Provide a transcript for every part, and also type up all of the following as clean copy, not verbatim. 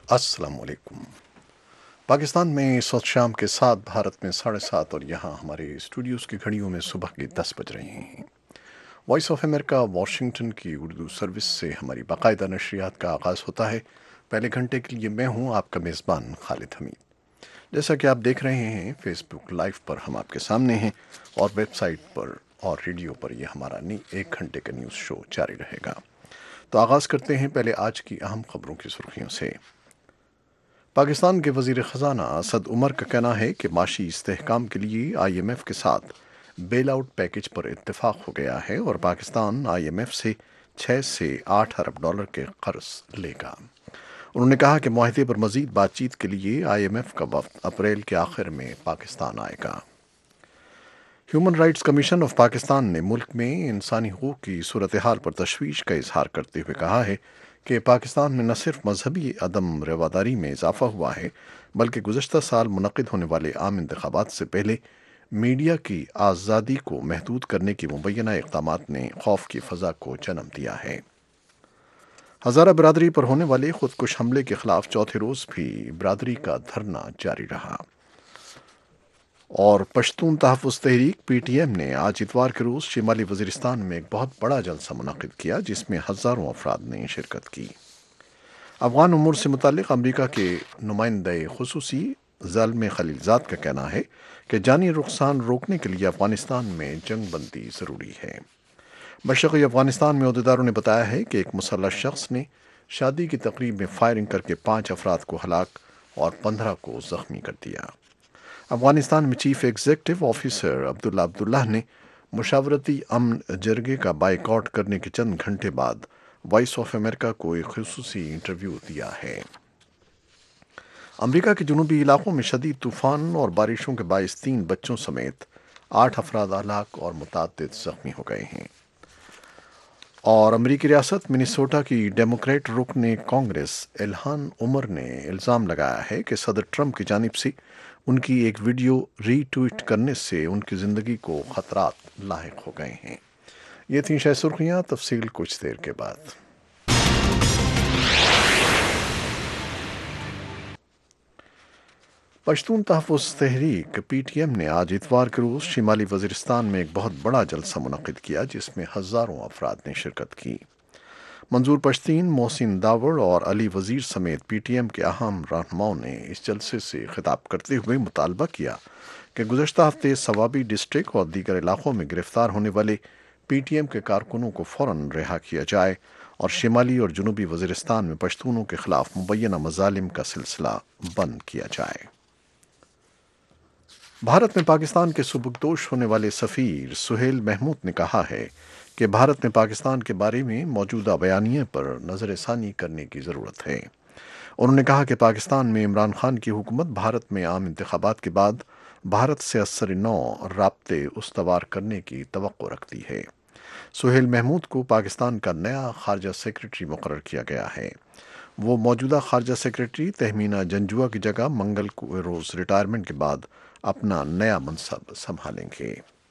السلام علیکم۔ پاکستان میں اس وقت شام کے 7، بھارت میں 7:30، اور یہاں ہمارے اسٹوڈیوز کی گھڑیوں میں صبح کے 10 بج رہے ہیں۔ وائس آف امریکہ واشنگٹن کی اردو سروس سے ہماری باقاعدہ نشریات کا آغاز ہوتا ہے۔ پہلے گھنٹے کے لیے میں ہوں آپ کا میزبان خالد حمید۔ جیسا کہ آپ دیکھ رہے ہیں فیس بک لائیو پر ہم آپ کے سامنے ہیں، اور ویب سائٹ پر اور ریڈیو پر یہ ہمارا 1 گھنٹے کا نیوز شو جاری رہے گا۔ تو آغاز کرتے ہیں پہلے آج کی اہم خبروں کی سرخیوں سے۔ پاکستان کے وزیر خزانہ اسد عمر کا کہنا ہے کہ معاشی استحکام کے لیے آئی ایم ایف کے ساتھ بیل آؤٹ پیکج پر اتفاق ہو گیا ہے، اور پاکستان آئی ایم ایف سے 6 سے 8 ارب ڈالر کے قرض لے گا۔ انہوں نے کہا کہ معاہدے پر مزید بات چیت کے لیے آئی ایم ایف کا وفد اپریل کے آخر میں پاکستان آئے گا۔ Human Rights Commission of Pakistan نے ملک میں انسانی حقوق کی صورتحال پر تشویش کا اظہار کرتے ہوئے کہا ہے کہ پاکستان میں نہ صرف مذہبی عدم رواداری میں اضافہ ہوا ہے، بلکہ گزشتہ سال منعقد ہونے والے عام انتخابات سے پہلے میڈیا کی آزادی کو محدود کرنے کے مبینہ اقدامات نے خوف کی فضا کو جنم دیا ہے۔ ہزارہ برادری پر ہونے والے خودکش حملے کے خلاف چوتھے روز بھی برادری کا دھرنا جاری رہا، اور پشتون تحفظ تحریک پی ٹی ایم نے آج اتوار کے روز شمالی وزیرستان میں ایک بہت بڑا جلسہ منعقد کیا، جس میں ہزاروں افراد نے شرکت کی۔ افغان امور سے متعلق امریکہ کے نمائندہ خصوصی زلمے خلیلزاد کا کہنا ہے کہ جانی نقصان روکنے کے لیے افغانستان میں جنگ بندی ضروری ہے۔ مشرقی افغانستان میں عہدیداروں نے بتایا ہے کہ ایک مسلح شخص نے شادی کی تقریب میں فائرنگ کر کے 5 افراد کو ہلاک اور 15 کو زخمی کر دیا۔ افغانستان میں چیف ایگزیکٹو آفیسر عبداللہ نے مشاورتی امن جرگے کا بائیکاٹ کرنے کے چند گھنٹے بعد وائس آف امریکہ کو ایک خصوصی انٹرویو دیا ہے۔ امریکہ کے جنوبی علاقوں میں شدید طوفان اور بارشوں کے باعث 3 بچوں سمیت 8 افراد ہلاک اور متعدد زخمی ہو گئے ہیں۔ اور امریکی ریاست منیسوٹا کی ڈیموکریٹ رکن کانگریس الہان عمر نے الزام لگایا ہے کہ صدر ٹرمپ کی جانب سے ان کی ایک ویڈیو ری ٹویٹ کرنے سے ان کی زندگی کو خطرات لاحق ہو گئے ہیں۔ یہ تھیں شہ سرخیاں، تفصیل کچھ دیر کے بعد۔ پشتون تحفظ تحریک پی ٹی ایم نے آج اتوار کے روز شمالی وزیرستان میں ایک بہت بڑا جلسہ منعقد کیا، جس میں ہزاروں افراد نے شرکت کی۔ منظور پشتین، محسن داوڑ اور علی وزیر سمیت پی ٹی ایم کے اہم رہنماؤں نے اس جلسے سے خطاب کرتے ہوئے مطالبہ کیا کہ گزشتہ ہفتے ثوابی ڈسٹرکٹ اور دیگر علاقوں میں گرفتار ہونے والے پی ٹی ایم کے کارکنوں کو فوراً رہا کیا جائے، اور شمالی اور جنوبی وزیرستان میں پشتونوں کے خلاف مبینہ مظالم کا سلسلہ بند کیا جائے۔ بھارت میں پاکستان کے سبکدوش ہونے والے سفیر سہیل محمود نے کہا ہے کہ بھارت میں پاکستان کے بارے میں موجودہ بیانیے پر نظر ثانی کرنے کی ضرورت ہے۔ انہوں نے کہا کہ پاکستان میں عمران خان کی حکومت بھارت میں عام انتخابات کے بعد بھارت سے اثر نو رابطے استوار کرنے کی توقع رکھتی ہے۔ سہیل محمود کو پاکستان کا نیا خارجہ سیکرٹری مقرر کیا گیا ہے۔ وہ موجودہ خارجہ سیکرٹری تہمینہ جنجوعہ کی جگہ منگل کو روز ریٹائرمنٹ کے بعد اپنا نیا منصب سنبھالیں گے۔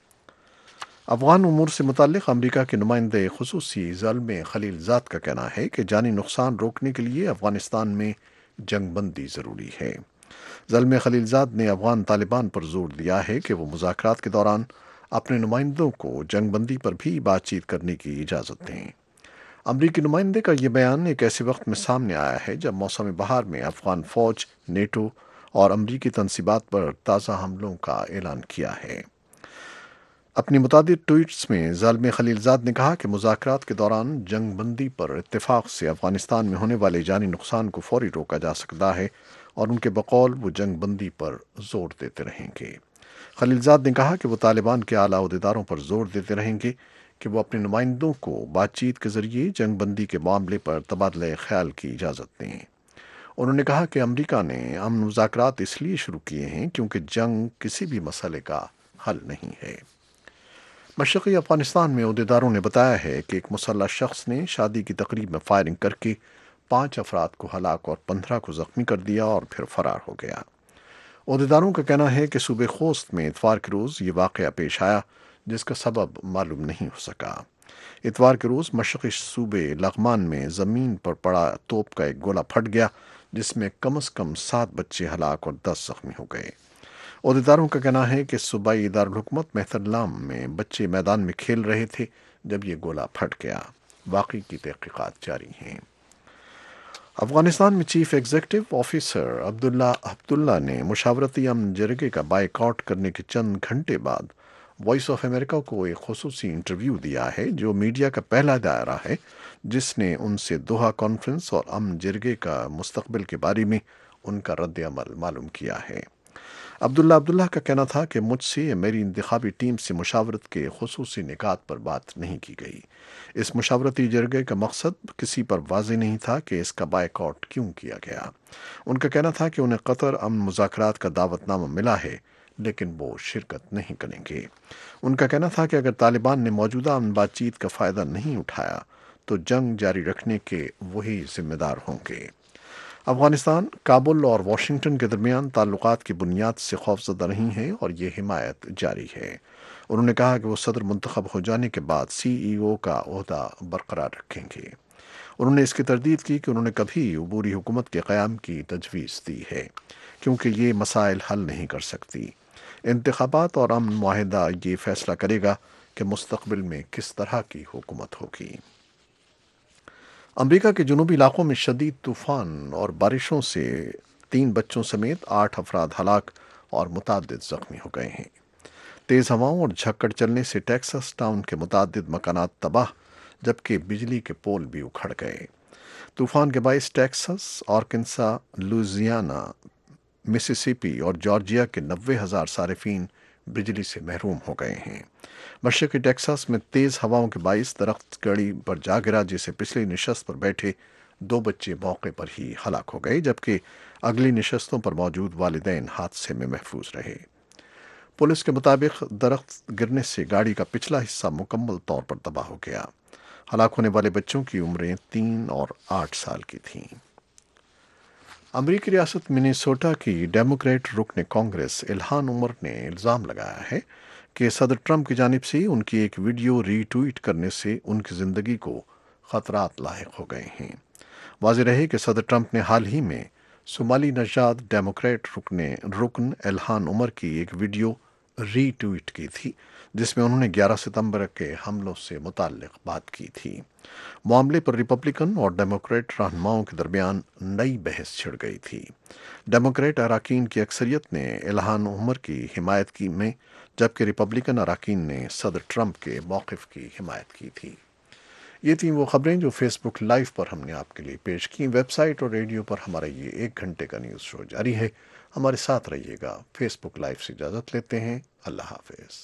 افغان امور سے متعلق امریکہ کے نمائندہ خصوصی زلمے خلیلزاد کا کہنا ہے کہ جانی نقصان روکنے کے لیے افغانستان میں جنگ بندی ضروری ہے۔ زلمے خلیلزاد نے افغان طالبان پر زور دیا ہے کہ وہ مذاکرات کے دوران اپنے نمائندوں کو جنگ بندی پر بھی بات چیت کرنے کی اجازت دیں۔ امریکی نمائندے کا یہ بیان ایک ایسے وقت میں سامنے آیا ہے جب موسم بہار میں افغان فوج، نیٹو اور امریکی تنصیبات پر تازہ حملوں کا اعلان کیا ہے۔ اپنی متعدد ٹویٹس میں زلمے خلیلزاد نے کہا کہ مذاکرات کے دوران جنگ بندی پر اتفاق سے افغانستان میں ہونے والے جانی نقصان کو فوری روکا جا سکتا ہے، اور ان کے بقول وہ جنگ بندی پر زور دیتے رہیں گے۔ خلیلزاد نے کہا کہ وہ طالبان کے اعلیٰ عہدیداروں پر زور دیتے رہیں گے کہ وہ اپنے نمائندوں کو بات چیت کے ذریعے جنگ بندی کے معاملے پر تبادلہ خیال کی اجازت دیں۔ انہوں نے کہا کہ امریکہ نے امن مذاکرات اس لیے شروع کیے ہیں کیونکہ جنگ کسی بھی مسئلے کا حل نہیں ہے۔ مشرقی افغانستان میں عہدیداروں نے بتایا ہے کہ ایک مسلح شخص نے شادی کی تقریب میں فائرنگ کر کے 5 افراد کو ہلاک اور 15 کو زخمی کر دیا اور پھر فرار ہو گیا۔ عہدیداروں کا کہنا ہے کہ صوبے خوست میں اتوار کے روز یہ واقعہ پیش آیا، جس کا سبب معلوم نہیں ہو سکا۔ اتوار کے روز مشرقی صوبے لغمان میں زمین پر پڑا توپ کا ایک گولہ پھٹ گیا، جس میں کم از کم 7 بچے ہلاک اور 10 زخمی ہو گئے۔ عہدیداروں کا کہنا ہے کہ صوبائی دارالحکومت مہترلام میں بچے میدان میں کھیل رہے تھے جب یہ گولہ پھٹ گیا۔ واقعی کی تحقیقات جاری ہیں۔ افغانستان میں چیف ایگزیکٹو آفیسر عبداللہ نے مشاورتی امن جرگے کا بائیکاٹ کرنے کے چند گھنٹے بعد وائس آف امریکہ کو ایک خصوصی انٹرویو دیا ہے، جو میڈیا کا پہلا دائرہ ہے جس نے ان سے دوحہ کانفرنس اور امن جرگے کا مستقبل کے بارے میں ان کا رد عمل معلوم کیا ہے۔ عبداللہ کا کہنا تھا کہ مجھ سے یا میری انتخابی ٹیم سے مشاورت کے خصوصی نکات پر بات نہیں کی گئی۔ اس مشاورتی جرگے کا مقصد کسی پر واضح نہیں تھا کہ اس کا بائیکاٹ کیوں کیا گیا۔ ان کا کہنا تھا کہ انہیں قطر امن مذاکرات کا دعوت نامہ ملا ہے، لیکن وہ شرکت نہیں کریں گے۔ ان کا کہنا تھا کہ اگر طالبان نے موجودہ امن بات چیت کا فائدہ نہیں اٹھایا تو جنگ جاری رکھنے کے وہی ذمہ دار ہوں گے۔ افغانستان، کابل اور واشنگٹن کے درمیان تعلقات کی بنیاد سے خوفزدہ نہیں ہے اور یہ حمایت جاری ہے۔ انہوں نے کہا کہ وہ صدر منتخب ہو جانے کے بعد CEO کا عہدہ برقرار رکھیں گے۔ انہوں نے اس کی تردید کی کہ انہوں نے کبھی عبوری حکومت کے قیام کی تجویز دی ہے، کیونکہ یہ مسائل حل نہیں کر سکتی۔ انتخابات اور امن معاہدہ یہ فیصلہ کرے گا کہ مستقبل میں کس طرح کی حکومت ہوگی۔ امریکہ کے جنوبی علاقوں میں شدید طوفان اور بارشوں سے 3 بچوں سمیت 8 افراد ہلاک اور متعدد زخمی ہو گئے ہیں۔ تیز ہواؤں اور جھکڑ چلنے سے ٹیکساس ٹاؤن کے متعدد مکانات تباہ، جبکہ بجلی کے پول بھی اکھڑ گئے۔ طوفان کے باعث ٹیکساس، آرکنسا، لوئیزیانا، مسیسپی اور جارجیا کے 90,000 صارفین بجلی سے محروم ہو گئے ہیں۔ مشرقی ٹیکساس میں تیز ہواؤں کے باعث درخت گاڑی پر جا گرا، جسے پچھلی نشست پر بیٹھے 2 بچے موقع پر ہی ہلاک ہو گئے، جبکہ اگلی نشستوں پر موجود والدین حادثے میں محفوظ رہے۔ پولیس کے مطابق درخت گرنے سے گاڑی کا پچھلا حصہ مکمل طور پر تباہ ہو گیا۔ ہلاک ہونے والے بچوں کی عمریں 3 اور 8 سال کی تھیں۔ امریکی ریاست منیسوٹا کی ڈیموکریٹ رکن کانگریس الہان عمر نے الزام لگایا ہے کہ صدر ٹرمپ کی جانب سے ان کی ایک ویڈیو ری ٹویٹ کرنے سے ان کی زندگی کو خطرات لاحق ہو گئے ہیں۔ واضح رہے کہ صدر ٹرمپ نے حال ہی میں صومالی نژاد ڈیموکریٹ رکن الہان عمر کی ایک ویڈیو ری ٹویٹ کی تھی، جس میں انہوں نے 11 ستمبر کے حملوں سے متعلق بات کی تھی۔ معاملے پر ریپبلکن اور ڈیموکریٹ رہنماؤں کے درمیان نئی بحث چھڑ گئی تھی۔ ڈیموکریٹ اراکین کی اکثریت نے الہان عمر کی حمایت کی میں، جبکہ ریپبلکن اراکین نے صدر ٹرمپ کے موقف کی حمایت کی تھی۔ یہ تھیں وہ خبریں جو فیس بک لائیو پر ہم نے آپ کے لیے پیش کی۔ ویب سائٹ اور ریڈیو پر ہمارا یہ 1 گھنٹے کا نیوز شو جاری ہے۔ ہمارے ساتھ رہیے گا۔ فیس بک لائیو سے اجازت لیتے ہیں۔ اللہ حافظ۔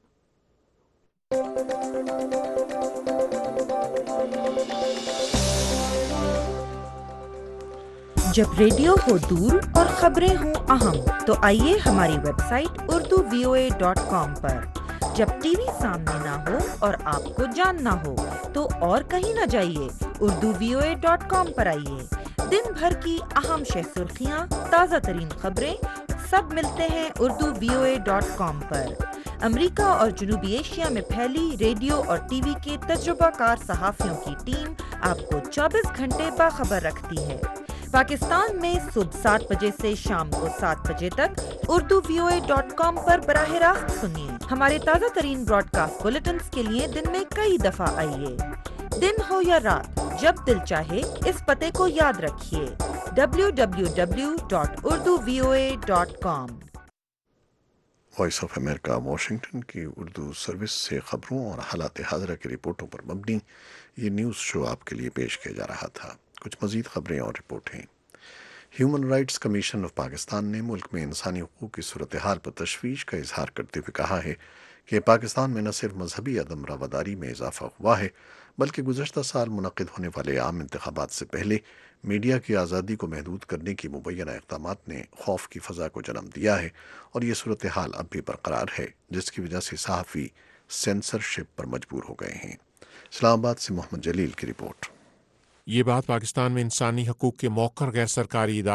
جب ریڈیو ہو دور اور خبریں ہوں اہم تو آئیے ہماری ویب سائٹ urduvoa.com پر۔ جب ٹی وی سامنے نہ ہو اور آپ کو جاننا ہو تو اور کہیں نہ جائیے، urduvoa.com پر آئیے۔ دن بھر کی اہم شہ سرخیاں، تازہ ترین خبریں سب ملتے ہیں urduvoa.com پر۔ امریکہ اور جنوبی ایشیا میں پھیلی ریڈیو اور ٹی وی کے تجربہ کار صحافیوں کی ٹیم آپ کو 24 گھنٹے باخبر رکھتی ہے۔ پاکستان میں صبح 7 بجے سے شام کو 7 بجے تک urduvoa.com پر براہ راست سنیے۔ ہمارے تازہ ترین براڈ کاسٹ بلیٹنز کے لیے دن میں کئی دفعہ آئیے۔ دن ہو یا رات، جب دل چاہے اس پتے کو یاد رکھیے: www.urduvoa.com۔ Voice of America Washington کی اردو سروس سے خبروں اور حالات حاضرہ کی رپورٹوں پر مبنی یہ نیوز شو آپ کے لیے پیش کیا جا رہا تھا۔ کچھ مزید خبریں اور رپورٹیں۔ Human Rights Commission of Pakistan نے ملک میں انسانی حقوق کی صورتحال پر تشویش کا اظہار کرتے ہوئے کہا ہے کہ پاکستان میں نہ صرف مذہبی عدم رواداری میں اضافہ ہوا ہے، بلکہ گزشتہ سال منعقد ہونے والے عام انتخابات سے پہلے میڈیا کی آزادی کو محدود کرنے کی مبینہ اقدامات نے خوف کی فضا کو جنم دیا ہے، اور یہ صورتحال اب بھی برقرار ہے، جس کی وجہ سے صحافی سینسرشپ پر مجبور ہو گئے ہیں۔ اسلام آباد سے محمد جلیل کی رپورٹ۔ یہ بات پاکستان میں انسانی حقوق کے موقر غیر سرکاری ادارے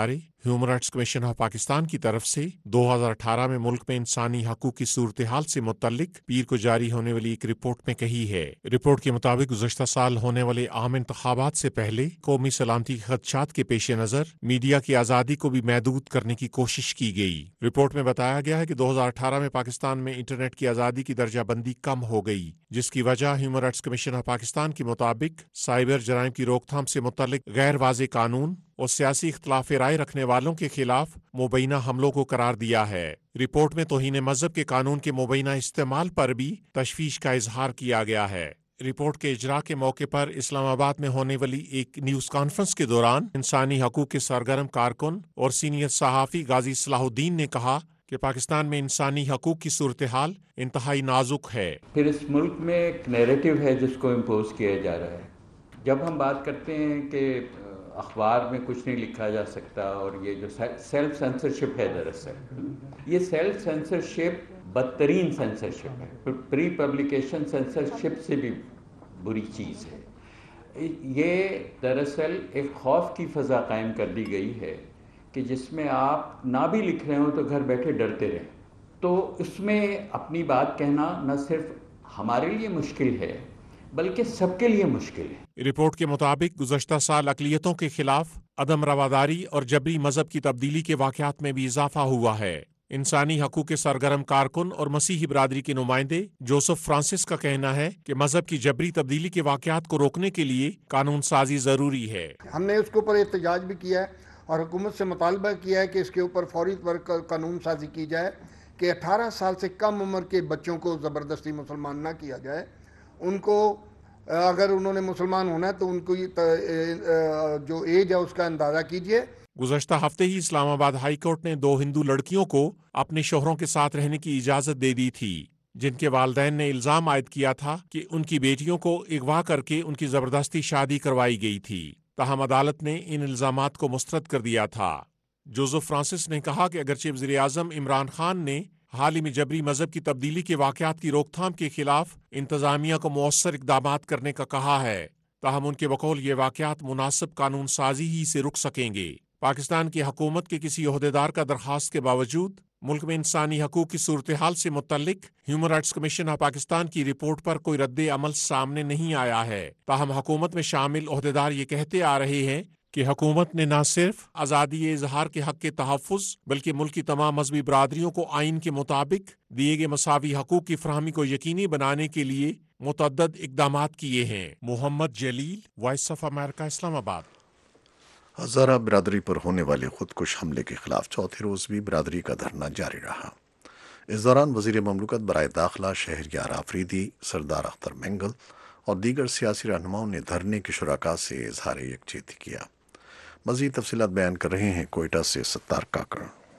Human Rights Commission of Pakistan کی طرف سے 2018 میں ملک میں انسانی حقوق کی صورتحال سے متعلق پیر کو جاری ہونے والی ایک رپورٹ میں کہی ہے۔ رپورٹ کے مطابق گزشتہ سال ہونے والے عام انتخابات سے پہلے قومی سلامتی کے خدشات کے پیش نظر میڈیا کی آزادی کو بھی محدود کرنے کی کوشش کی گئی۔ رپورٹ میں بتایا گیا ہے کہ 2018 میں پاکستان میں انٹرنیٹ کی آزادی کی درجہ بندی کم ہو گئی، جس کی وجہ Human Rights Commission of Pakistan کے مطابق سائبر جرائم کی روک تھام سے متعلق غیر واضح قانون اور سیاسی اختلاف رائے رکھنے والوں کے خلاف مبینہ حملوں کو قرار دیا ہے۔ رپورٹ میں توہین مذہب کے قانون کے مبینہ استعمال پر بھی تشویش کا اظہار کیا گیا ہے۔ رپورٹ کے اجراء کے موقع پر اسلام آباد میں ہونے والی ایک نیوز کانفرنس کے دوران انسانی حقوق کے سرگرم کارکن اور سینئر صحافی غازی صلاح الدین نے کہا کہ پاکستان میں انسانی حقوق کی صورتحال انتہائی نازک ہے۔ پھر اس ملک میں ایک نیریٹو ہے جس کو امپوز کیا جا رہا ہے۔ جب ہم بات کرتے ہیں کہ اخبار میں کچھ نہیں لکھا جا سکتا، اور یہ جو سیلف سینسرشپ ہے، دراصل یہ سیلف سینسرشپ بدترین سینسرشپ ہے، پری پبلیکیشن سینسرشپ سے بھی بری چیز ہے۔ یہ دراصل ایک خوف کی فضا قائم کر دی گئی ہے کہ جس میں آپ نہ بھی لکھ رہے ہوں تو گھر بیٹھے ڈرتے رہیں، تو اس میں اپنی بات کہنا نہ صرف ہمارے لیے مشکل ہے بلکہ سب کے لیے مشکل ہے۔ رپورٹ کے مطابق گزشتہ سال اقلیتوں کے خلاف عدم رواداری اور جبری مذہب کی تبدیلی کے واقعات میں بھی اضافہ ہوا ہے۔ انسانی حقوق کے سرگرم کارکن اور مسیحی برادری کے نمائندے جوزف فرانسس کا کہنا ہے کہ مذہب کی جبری تبدیلی کے واقعات کو روکنے کے لیے قانون سازی ضروری ہے۔ ہم نے اس کے اوپر احتجاج بھی کیا ہے اور حکومت سے مطالبہ کیا ہے کہ اس کے اوپر فوری طور پر قانون سازی کی جائے کہ 18 سال سے کم عمر کے بچوں کو زبردستی مسلمان نہ کیا جائے۔ ان کو اگر انہوں نے مسلمان ہونا ہے تو ان کو جو ایج ہے اس کا اندازہ کیجئے۔ گزشتہ ہفتے ہی اسلام آباد ہائی کورٹ نے 2 ہندو لڑکیوں کو اپنے شوہروں کے ساتھ رہنے کی اجازت دے دی تھی، جن کے والدین نے الزام عائد کیا تھا کہ ان کی بیٹیوں کو اغوا کر کے ان کی زبردستی شادی کروائی گئی تھی۔ تاہم عدالت نے ان الزامات کو مسترد کر دیا تھا۔ جوزف فرانسس نے کہا کہ اگرچہ وزیر اعظم عمران خان نے حال ہی میں جبری مذہب کی تبدیلی کے واقعات کی روک تھام کے خلاف انتظامیہ کو مؤثر اقدامات کرنے کا کہا ہے، تاہم ان کے بقول یہ واقعات مناسب قانون سازی ہی سے رک سکیں گے۔ پاکستان کی حکومت کے کسی عہدیدار کا درخواست کے باوجود ملک میں انسانی حقوق کی صورتحال سے متعلق Human Rights Commission of Pakistan کی رپورٹ پر کوئی رد عمل سامنے نہیں آیا ہے۔ تاہم حکومت میں شامل عہدیدار یہ کہتے آ رہے ہیں کہ حکومت نے نہ صرف آزادی اظہار کے حق کے تحفظ بلکہ ملک کی تمام مذہبی برادریوں کو آئین کے مطابق دیے گئے مساوی حقوق کی فراہمی کو یقینی بنانے کے لیے متعدد اقدامات کیے ہیں۔ محمد جلیل، وائس آف امریکہ، اسلام آباد۔ ہزارہ برادری پر ہونے والے خودکش حملے کے خلاف چوتھے روز بھی برادری کا دھرنا جاری رہا۔ اس دوران وزیر مملکت برائے داخلہ شہریار آفریدی، سردار اختر مینگل اور دیگر سیاسی رہنماؤں نے دھرنے کے شرکاء سے اظہار یکجہتی کیا۔ مزید تفصیلات بیان کر رہے ہیں کوئٹہ سے ستار کاکڑ۔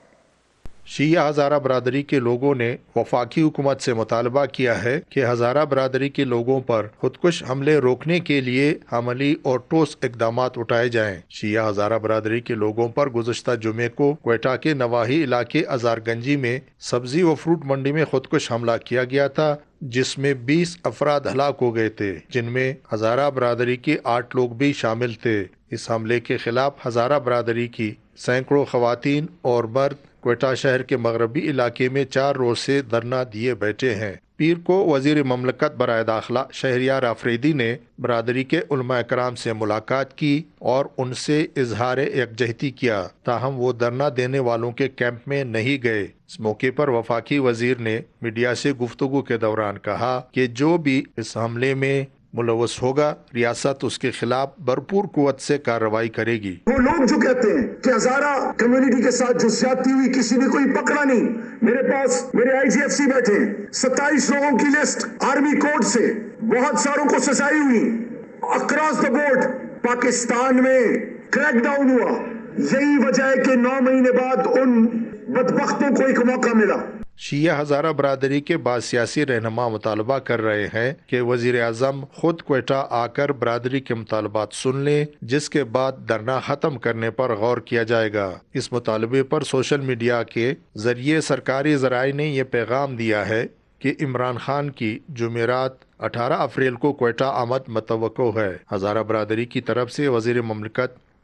شیعہ ہزارہ برادری کے لوگوں نے وفاقی حکومت سے مطالبہ کیا ہے کہ ہزارہ برادری کے لوگوں پر خودکش حملے روکنے کے لیے عملی اور ٹھوس اقدامات اٹھائے جائیں۔ شیعہ ہزارہ برادری کے لوگوں پر گزشتہ جمعے کو کوئٹہ کے نواحی علاقے ازار گنجی میں سبزی و فروٹ منڈی میں خودکش حملہ کیا گیا تھا، جس میں 20 افراد ہلاک ہو گئے تھے، جن میں ہزارہ برادری کے 8 لوگ بھی شامل تھے۔ اس حملے کے خلاف ہزارہ برادری کی سینکڑوں خواتین اور مرد کوئٹہ شہر کے مغربی علاقے میں 4 روز سے دھرنا دیے بیٹھے ہیں۔ پیر کو وزیر مملکت برائے داخلہ شہریار آفریدی نے برادری کے علماء کرام سے ملاقات کی اور ان سے اظہار یکجہتی کیا، تاہم وہ دھرنا دینے والوں کے کیمپ میں نہیں گئے۔ اس موقع پر وفاقی وزیر نے میڈیا سے گفتگو کے دوران کہا کہ جو بھی اس حملے میں ملوث ہوگا، ریاست اس کے خلاف بھرپور قوت سے کارروائی کرے گی۔ وہ لوگ جو کہتے ہیں کہ ہزارہ کمیونٹی کے ساتھ جو زیادتی ہوئی کسی نے کوئی پکڑا نہیں، میرے پاس میرے آئی جی ایف سی بیٹھے ہیں، 27 لوگوں کی لسٹ آرمی کوڈ سے، بہت ساروں کو سزائیں ہوئی، اکراس دا بورڈ پاکستان میں کریک ڈاؤن ہوا۔ یہی وجہ ہے کہ 9 مہینے بعد ان بدبختوں کو ایک موقع ملا۔ شیعہ ہزارہ برادری کے بعض سیاسی رہنما مطالبہ کر رہے ہیں کہ وزیر اعظم خود کوئٹہ آ کر برادری کے مطالبات سن لیں، جس کے بعد دھرنا ختم کرنے پر غور کیا جائے گا۔ اس مطالبے پر سوشل میڈیا کے ذریعے سرکاری ذرائع نے یہ پیغام دیا ہے کہ عمران خان کی جمعرات 18 اپریل کو کوئٹہ آمد متوقع ہے۔ ہزارہ برادری کی طرف سے وزیر مملکت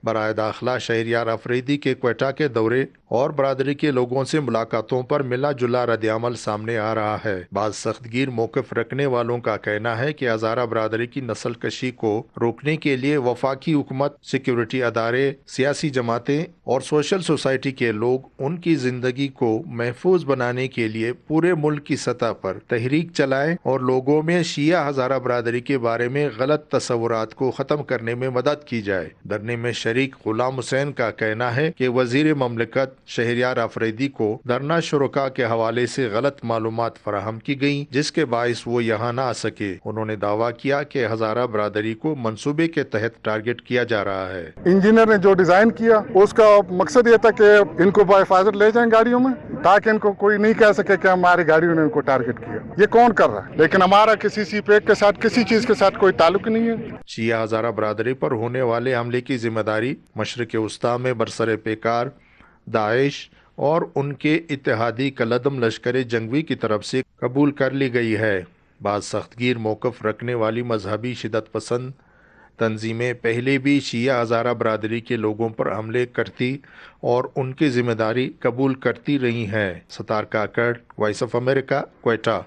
برائے داخلہ شہریار افریدی کے کوئٹہ کے دورے اور برادری کے لوگوں سے ملاقاتوں پر ملا جلا رد عمل سامنے آ رہا ہے۔ بعض سخت گیر موقف رکھنے والوں کا کہنا ہے کہ ہزارہ برادری کی نسل کشی کو روکنے کے لیے وفاقی حکومت، سیکیورٹی ادارے، سیاسی جماعتیں اور سوشل سوسائٹی کے لوگ ان کی زندگی کو محفوظ بنانے کے لیے پورے ملک کی سطح پر تحریک چلائیں اور لوگوں میں شیعہ ہزارہ برادری کے بارے میں غلط تصورات کو ختم کرنے میں مدد کی جائے۔ دھرنے میں شریک غلام حسین کا کہنا ہے کہ وزیر مملکت شہریار افریدی کو دھرنا شرکا کے حوالے سے غلط معلومات فراہم کی گئیں، جس کے باعث وہ یہاں نہ آ سکے۔ انہوں نے دعویٰ کیا کہ ہزارہ برادری کو منصوبے کے تحت ٹارگٹ کیا جا رہا ہے۔ انجینئر نے جو ڈیزائن کیا اس کا مقصد یہ تھا کہ ان کو بحفاظت لے جائیں گاڑیوں میں، تاکہ ان کو کوئی نہیں کہہ سکے کہ ہماری گاڑیوں نے ان کو ٹارگٹ کیا۔ یہ کون کر رہا ہے؟ لیکن ہمارا کسی سی پیک کے ساتھ کسی چیز کے ساتھ کوئی تعلق نہیں ہے۔ شیعہ ہزارہ برادری پر ہونے والے حملے کی ذمہ داری مشرق وسطیٰ میں برسر پیکار داعش اور ان کے اتحادی کالعدم لشکر جنگوی کی طرف سے قبول کر لی گئی ہے۔ بعض سخت گیر موقف رکھنے والی مذہبی شدت پسند تنظیمیں پہلے بھی شیعہ ہزارہ برادری کے لوگوں پر حملے کرتی اور ان کی ذمہ داری قبول کرتی رہی ہیں۔ Sattar Kakar, Voice of America, Quetta.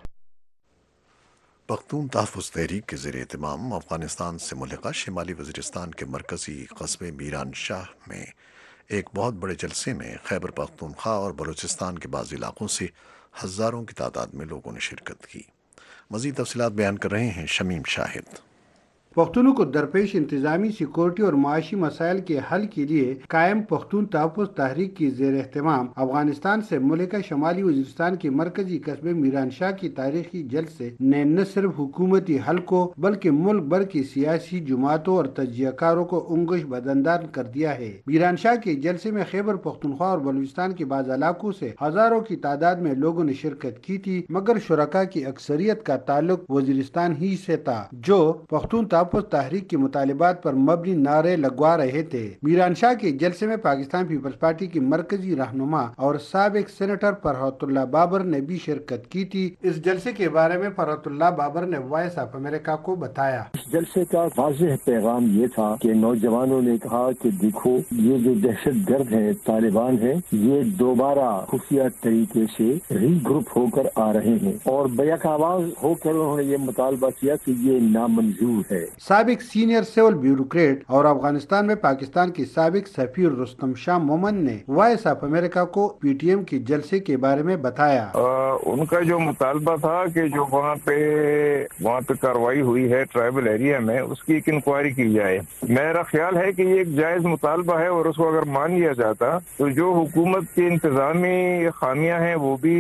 Pakhtun Tahaffuz Tehreek کے زیر اہتمام افغانستان سے ملحقہ شمالی وزیرستان کے مرکزی قصبے میران شاہ میں ایک بہت بڑے جلسے میں خیبر پختونخوا اور بلوچستان کے بعض علاقوں سے ہزاروں کی تعداد میں لوگوں نے شرکت کی۔ مزید تفصیلات بیان کر رہے ہیں شمیم شاہد۔ پختونوں کو درپیش انتظامی، سیکورٹی اور معاشی مسائل کے حل کے لیے قائم پختون تحفظ تحریک کی زیر اہتمام افغانستان سے ملکہ شمالی وزیرستان کے مرکزی قصبے میران شاہ کی تاریخی جلسے نے نہ صرف حکومتی حل کو بلکہ ملک بھر کی سیاسی جماعتوں اور تجزیہ کاروں کو انگش بدندان کر دیا ہے۔ میران شاہ کے جلسے میں خیبر پختونخوا اور بلوچستان کے بعض علاقوں سے ہزاروں کی تعداد میں لوگوں نے شرکت کی تھی، مگر شرکاء کی اکثریت کا تعلق وزیرستان ہی سے تھا، جو پختون تحفظ تحریک کے مطالبات پر مبنی نعرے لگوا رہے تھے۔ میران شاہ کے جلسے میں پاکستان پیپلز پارٹی کی مرکزی رہنما اور سابق سینیٹر فرحت اللہ بابر نے بھی شرکت کی تھی۔ اس جلسے کے بارے میں فرحت اللہ بابر نے وائس آف امریکہ کو بتایا۔ اس جلسے کا واضح پیغام یہ تھا کہ نوجوانوں نے کہا کہ دیکھو یہ جو دہشت گرد ہیں، طالبان ہیں، یہ دوبارہ خفیہ طریقے سے ری گروپ ہو کر آ رہے ہیں اور بیک آواز ہو کر انہوں نے یہ مطالبہ کیا کہ یہ نامنظور ہے۔ سابق سینئر سول بیوروکریٹ اور افغانستان میں پاکستان کے سابق سفیر رستم شاہ مومن نے وائس آف امریکہ کو پی ٹی ایم کے جلسے کے بارے میں بتایا۔ ان کا جو مطالبہ تھا کہ جو وہاں پہ کارروائی ہوئی ہے ٹرائبل ایریا میں، اس کی ایک انکوائری کی جائے۔ میرا خیال ہے کہ یہ ایک جائز مطالبہ ہے اور اس کو اگر مان لیا جاتا تو جو حکومت کی انتظامی خامیاں ہیں وہ بھی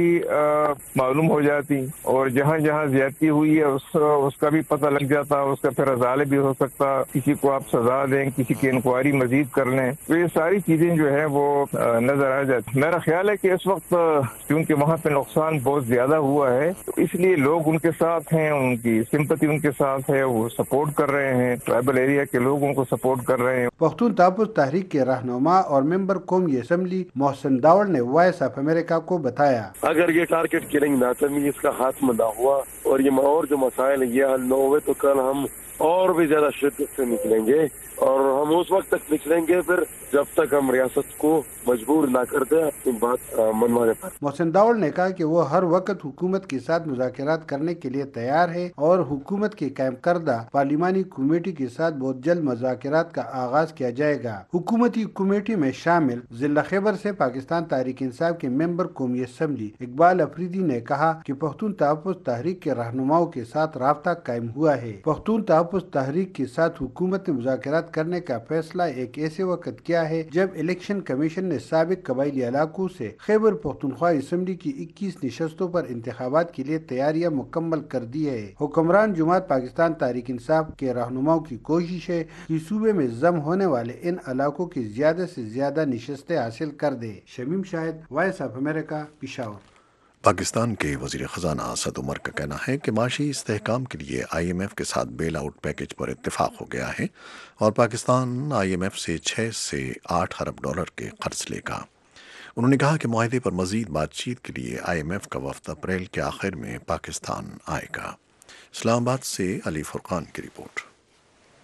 معلوم ہو جاتی اور جہاں جہاں زیادتی ہوئی ہے اس کا بھی پتہ لگ جاتا، اس کا پھر ازالے بھی ہو سکتا، کسی کو آپ سزا دیں، کسی کی انکوائری مزید کر لیں، تو یہ ساری چیزیں جو ہے وہ نظر آ جاتی۔ میرا خیال ہے کہ اس وقت کیونکہ وہاں پہ نقصان بہت زیادہ ہوا ہے تو اس لیے لوگ ان کے ساتھ ہیں، ان کی سمپتی ان کے ساتھ ہے، وہ سپورٹ کر رہے ہیں، ٹرائبل ایریا کے لوگوں کو سپورٹ کر رہے ہیں۔ پختون تحفظ تحریک کے رہنما اور ممبر قومی اسمبلی محسن داوڑ نے وائس آف امریکہ کو بتایا، اگر یہ ٹارگٹ کلنگ نہ تمی اس کا خاتمہ نہ ہوا اور یہ اور جو مسائل یہ حل نہ ہوئے تو کل ہم اور بھی زیادہ شدت سے نکلیں گے اور ہم اس وقت تک نکلیں گے پھر جب تک ہم ریاست کو مجبور نہ کر دیں اپنی بات منوانے پر۔ محسن داوڑ نے کہا کہ وہ ہر وقت حکومت کے ساتھ مذاکرات کرنے کے لیے تیار ہے اور حکومت کے قائم کردہ پارلیمانی کمیٹی کے ساتھ بہت جلد مذاکرات کا آغاز کیا جائے گا۔ حکومتی کمیٹی میں شامل ضلع خیبر سے پاکستان تحریک انصاف کے ممبر قومی اسمبلی اقبال افریدی نے کہا کہ پختون تحفظ تحریک کے رہنماؤں کے ساتھ رابطہ قائم ہوا ہے۔ پختون تحفظ تحریک کے ساتھ حکومت نے مذاکرات کرنے کا فیصلہ ایک ایسے وقت کیا ہے جب الیکشن کمیشن نے سابق قبائلی علاقوں سے خیبر پختونخوا اسمبلی کی 21 نشستوں پر انتخابات کے لیے تیاریاں مکمل کر دی ہے۔ حکمران جماعت پاکستان تحریک انصاف کے رہنماؤں کی کوشش ہے کہ صوبے میں ضم ہونے والے ان علاقوں کی زیادہ سے زیادہ نشستیں حاصل کر دے۔ Shamim Shahid, Voice of America, Peshawar. Pakistan کے وزیر خزانہ اسد عمر کا کہنا ہے کہ معاشی استحکام کے لیے آئی ایم ایف کے ساتھ بیل آؤٹ پیکج پر اتفاق ہو گیا ہے اور پاکستان آئی ایم ایف سے 6 سے 8 ارب ڈالر کے قرض لے گا۔ انہوں نے کہا کہ معاہدے پر مزید بات چیت کے لیے آئی ایم ایف کا وفد اپریل کے آخر میں پاکستان آئے گا۔ اسلام آباد سے علی فرقان کی رپورٹ۔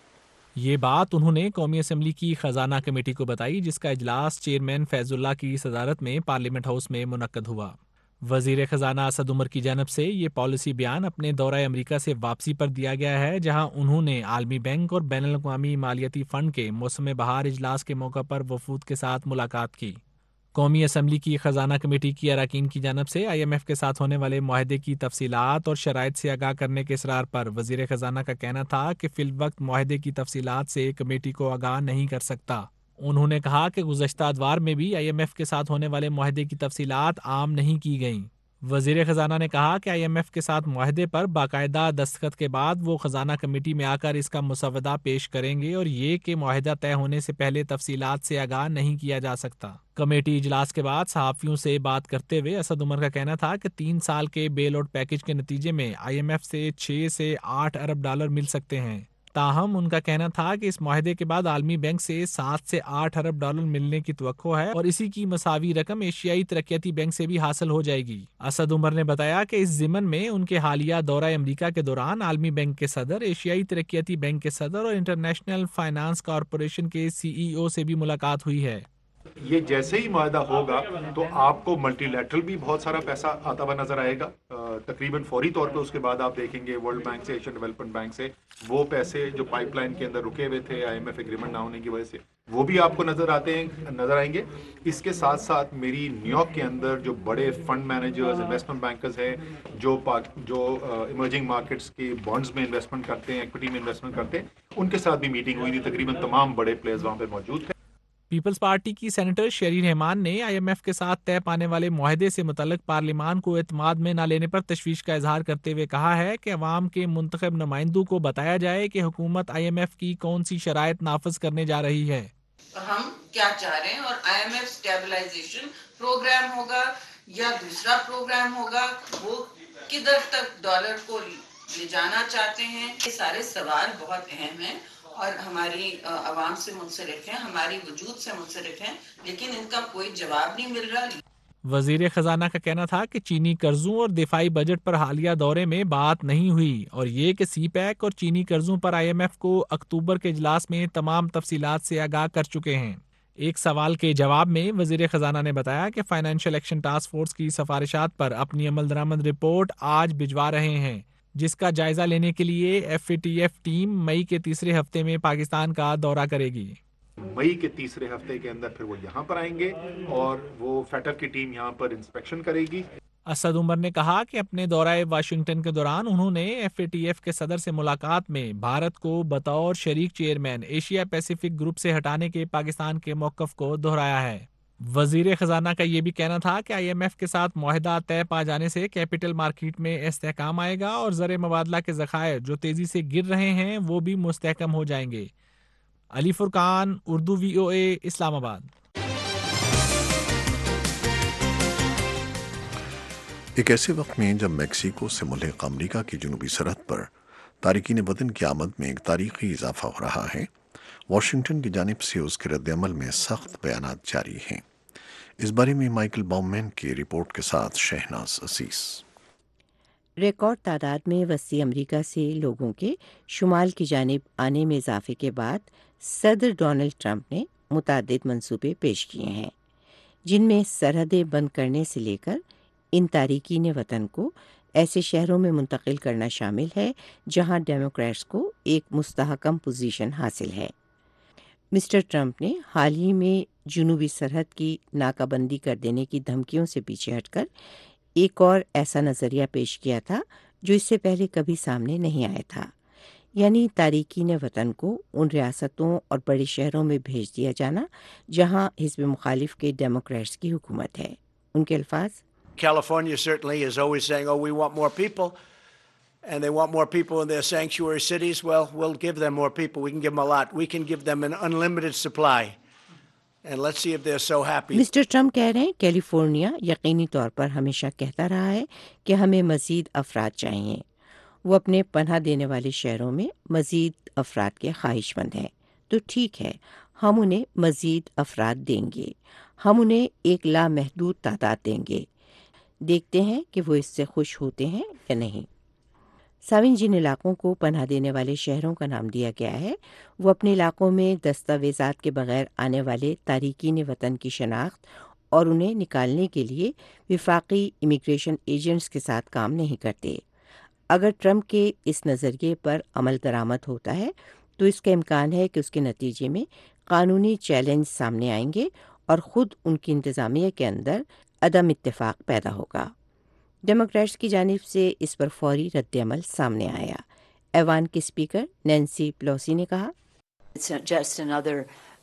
یہ بات انہوں نے قومی اسمبلی کی خزانہ کمیٹی کو بتائی، جس کا اجلاس چیئرمین فیض اللہ کی صدارت میں پارلیمنٹ ہاؤس میں منعقد ہوا۔ وزیر خزانہ اسد عمر کی جانب سے یہ پالیسی بیان اپنے دورہ امریکہ سے واپسی پر دیا گیا ہے، جہاں انہوں نے عالمی بینک اور بین الاقوامی مالیاتی فنڈ کے موسم بہار اجلاس کے موقع پر وفود کے ساتھ ملاقات کی۔ قومی اسمبلی کی خزانہ کمیٹی کی اراکین کی جانب سے IMF کے ساتھ ہونے والے معاہدے کی تفصیلات اور شرائط سے آگاہ کرنے کے اصرار پر وزیر خزانہ کا کہنا تھا کہ فی الوقت معاہدے کی تفصیلات سے کمیٹی کو آگاہ نہیں کر سکتا۔ انہوں نے کہا کہ گزشتہ ادوار میں بھی IMF کے ساتھ ہونے والے معاہدے کی تفصیلات عام نہیں کی گئیں۔ وزیر خزانہ نے کہا کہ IMF کے ساتھ معاہدے پر باقاعدہ دستخط کے بعد وہ خزانہ کمیٹی میں آ کر اس کا مسودہ پیش کریں گے، اور یہ کہ معاہدہ طے ہونے سے پہلے تفصیلات سے آگاہ نہیں کیا جا سکتا۔ کمیٹی اجلاس کے بعد صحافیوں سے بات کرتے ہوئے اسد عمر کا کہنا تھا کہ 3 سال کے بیل آؤٹ پیکج کے نتیجے میں IMF سے 6 سے 8 ارب ڈالر مل سکتے ہیں۔ تاہم ان کا کہنا تھا کہ اس معاہدے کے بعد عالمی بینک سے 7 سے 8 ارب ڈالر ملنے کی توقع ہے، اور اسی کی مساوی رقم ایشیائی ترقیاتی بینک سے بھی حاصل ہو جائے گی۔ اسد عمر نے بتایا کہ اس ضمن میں ان کے حالیہ دورہ امریکہ کے دوران عالمی بینک کے صدر، ایشیائی ترقیاتی بینک کے صدر اور انٹرنیشنل فائنانس کارپوریشن کے CEO سے بھی ملاقات ہوئی ہے۔ یہ جیسے ہی معاہدہ ہوگا تو آپ کو ملٹی لیٹرل بھی بہت سارا پیسہ آتا ہوا نظر آئے گا، تقریباً فوری طور پہ۔ اس کے بعد آپ دیکھیں گے ورلڈ بینک سے، ایشین ڈیولپمنٹ بینک سے وہ پیسے جو پائپ لائن کے اندر رکے ہوئے تھے IMF ایگریمنٹ نہ ہونے کی وجہ سے، وہ بھی آپ کو نظر آئیں گے۔ اس کے ساتھ ساتھ میری نیو یارک کے اندر جو بڑے فنڈ مینیجرز، انویسٹمنٹ بینکرز ہیں جو ایمرجنگ مارکیٹس کی بانڈز میں انویسٹمنٹ کرتے ہیں، ایکوٹی میں انویسٹمنٹ کرتے ہیں، ان کے ساتھ بھی میٹنگ ہوئی تھی۔ تقریباً تمام بڑے پلیئرز وہاں پہ موجود تھے۔ پیپلز پارٹی کی سینیٹر شیری رحمان نے IMF کے ساتھ طے پانے والے معاہدے سے متعلق پارلیمان کو اعتماد میں نہ لینے پر تشویش کا اظہار کرتے ہوئے کہا ہے کہ عوام کے منتخب نمائندوں کو بتایا جائے کہ حکومت IMF کی کون سی شرائط نافذ کرنے جا رہی ہے۔ ہم کیا چاہ رہے ہیں، اور IMF اسٹیبلائزیشن پروگرام ہوگا یا دوسرا پروگرام ہوگا، وہ کدھر تک ڈالر کو لے جانا چاہتے ہیں، یہ سارے سوال بہت اہم ہیں اور ہماری عوام سے منسلک ہیں، ہماری وجود سے منسلک ہیں، لیکن ان کا کوئی جواب نہیں مل رہا۔ وزیر خزانہ کا کہنا تھا کہ چینی قرضوں اور دفاعی بجٹ پر حالیہ دورے میں بات نہیں ہوئی، اور یہ کہ CPEC اور چینی قرضوں پر IMF کو اکتوبر کے اجلاس میں تمام تفصیلات سے آگاہ کر چکے ہیں۔ ایک سوال کے جواب میں وزیر خزانہ نے بتایا کہ فائنینشیل ایکشن ٹاسک فورس کی سفارشات پر اپنی عمل درآمد رپورٹ آج بھجوا رہے ہیں، جس کا جائزہ لینے کے لیے FATF ٹیم مئی کے تیسرے ہفتے میں پاکستان کا دورہ کرے گی۔ مئی کے تیسرے ہفتے کے اندر پھر وہ یہاں پر آئیں گے اور وہ FATF کی ٹیم یہاں پر انسپیکشن کرے گی۔ اسد عمر نے کہا کہ اپنے دورہ واشنگٹن کے دوران انہوں نے FATF کے صدر سے ملاقات میں بھارت کو بطور شریک چیئرمین ایشیا پیسیفک گروپ سے ہٹانے کے پاکستان کے موقف کو دہرایا ہے۔ وزیر خزانہ کا یہ بھی کہنا تھا کہ IMF کے ساتھ معاہدہ طے پا جانے سے کیپٹل مارکیٹ میں استحکام آئے گا اور زر مبادلہ کے ذخائر جو تیزی سے گر رہے ہیں وہ بھی مستحکم ہو جائیں گے۔ علی فرقان، اردو VOA، اسلام آباد۔ ایک ایسے وقت میں جب میکسیکو سے ملحق امریکہ کی جنوبی سرحد پر تارکین وطن کی آمد میں ایک تاریخی اضافہ ہو رہا ہے، واشنگٹن کی جانب سے اس کے رد عمل میں سخت بیانات جاری ہیں۔ اس بارے میں مائیکل باؤمین کی رپورٹ کے ساتھ شہناز عزیز۔ ریکارڈ تعداد میں وسطی امریکہ سے لوگوں کے شمال کی جانب آنے میں اضافے کے بعد صدر ڈونلڈ ٹرمپ نے متعدد منصوبے پیش کیے ہیں، جن میں سرحدیں بند کرنے سے لے کر ان تارکین وطن کو ایسے شہروں میں منتقل کرنا شامل ہے جہاں ڈیموکریٹس کو ایک مستحکم پوزیشن حاصل ہے۔ مسٹر ٹرمپ نے حال ہی میں جنوبی سرحد کی ناکہ بندی کر دینے کی دھمکیوں سے پیچھے ہٹ کر ایک اور ایسا نظریہ پیش کیا تھا جو اس سے پہلے کبھی سامنے نہیں آیا تھا، یعنی تارکین وطن کو ان ریاستوں اور بڑے شہروں میں بھیج دیا جانا جہاں حزب مخالف کے ڈیموکریٹس کی حکومت ہے۔ ان کے الفاظ: California certainly is always saying, oh, we want more people, and they want more people in their sanctuary cities. Well, we'll give them more people. We can give them a lot. We can give them an unlimited supply. And let's see if they're so happy. Mr Trump کہہ رہے ہیں California یقینی طور پر ہمیشہ کہتا رہا ہے کہ ہمیں مزید افراد چاہیے۔ وہ اپنے پناہ دینے والے شہروں میں مزید افراد کے خواہش مند ہیں، تو ٹھیک ہے، ہم انہیں مزید افراد دیں گے، ہم انہیں ایک لامحدود تعداد دیں گے، دیکھتے ہیں کہ وہ اس سے خوش ہوتے ہیں یا نہیں۔ سامعین، جن علاقوں کو پناہ دینے والے شہروں کا نام دیا گیا ہے وہ اپنے علاقوں میں دستاویزات کے بغیر آنے والے تارکین وطن کی شناخت اور انہیں نکالنے کے لیے وفاقی امیگریشن ایجنٹس کے ساتھ کام نہیں کرتے۔ اگر ٹرمپ کے اس نظریے پر عمل درآمد ہوتا ہے تو اس کا امکان ہے کہ اس کے نتیجے میں قانونی چیلنج سامنے آئیں گے اور خود ان کی انتظامیہ کے اندر عدم اتفاق پیدا ہوگا۔ ڈیموکریٹس کی جانب سے اس پر فوری رد عمل سامنے آیا۔ ایوان کے اسپیکر نینسی پیلوسی نے کہا، It's not just another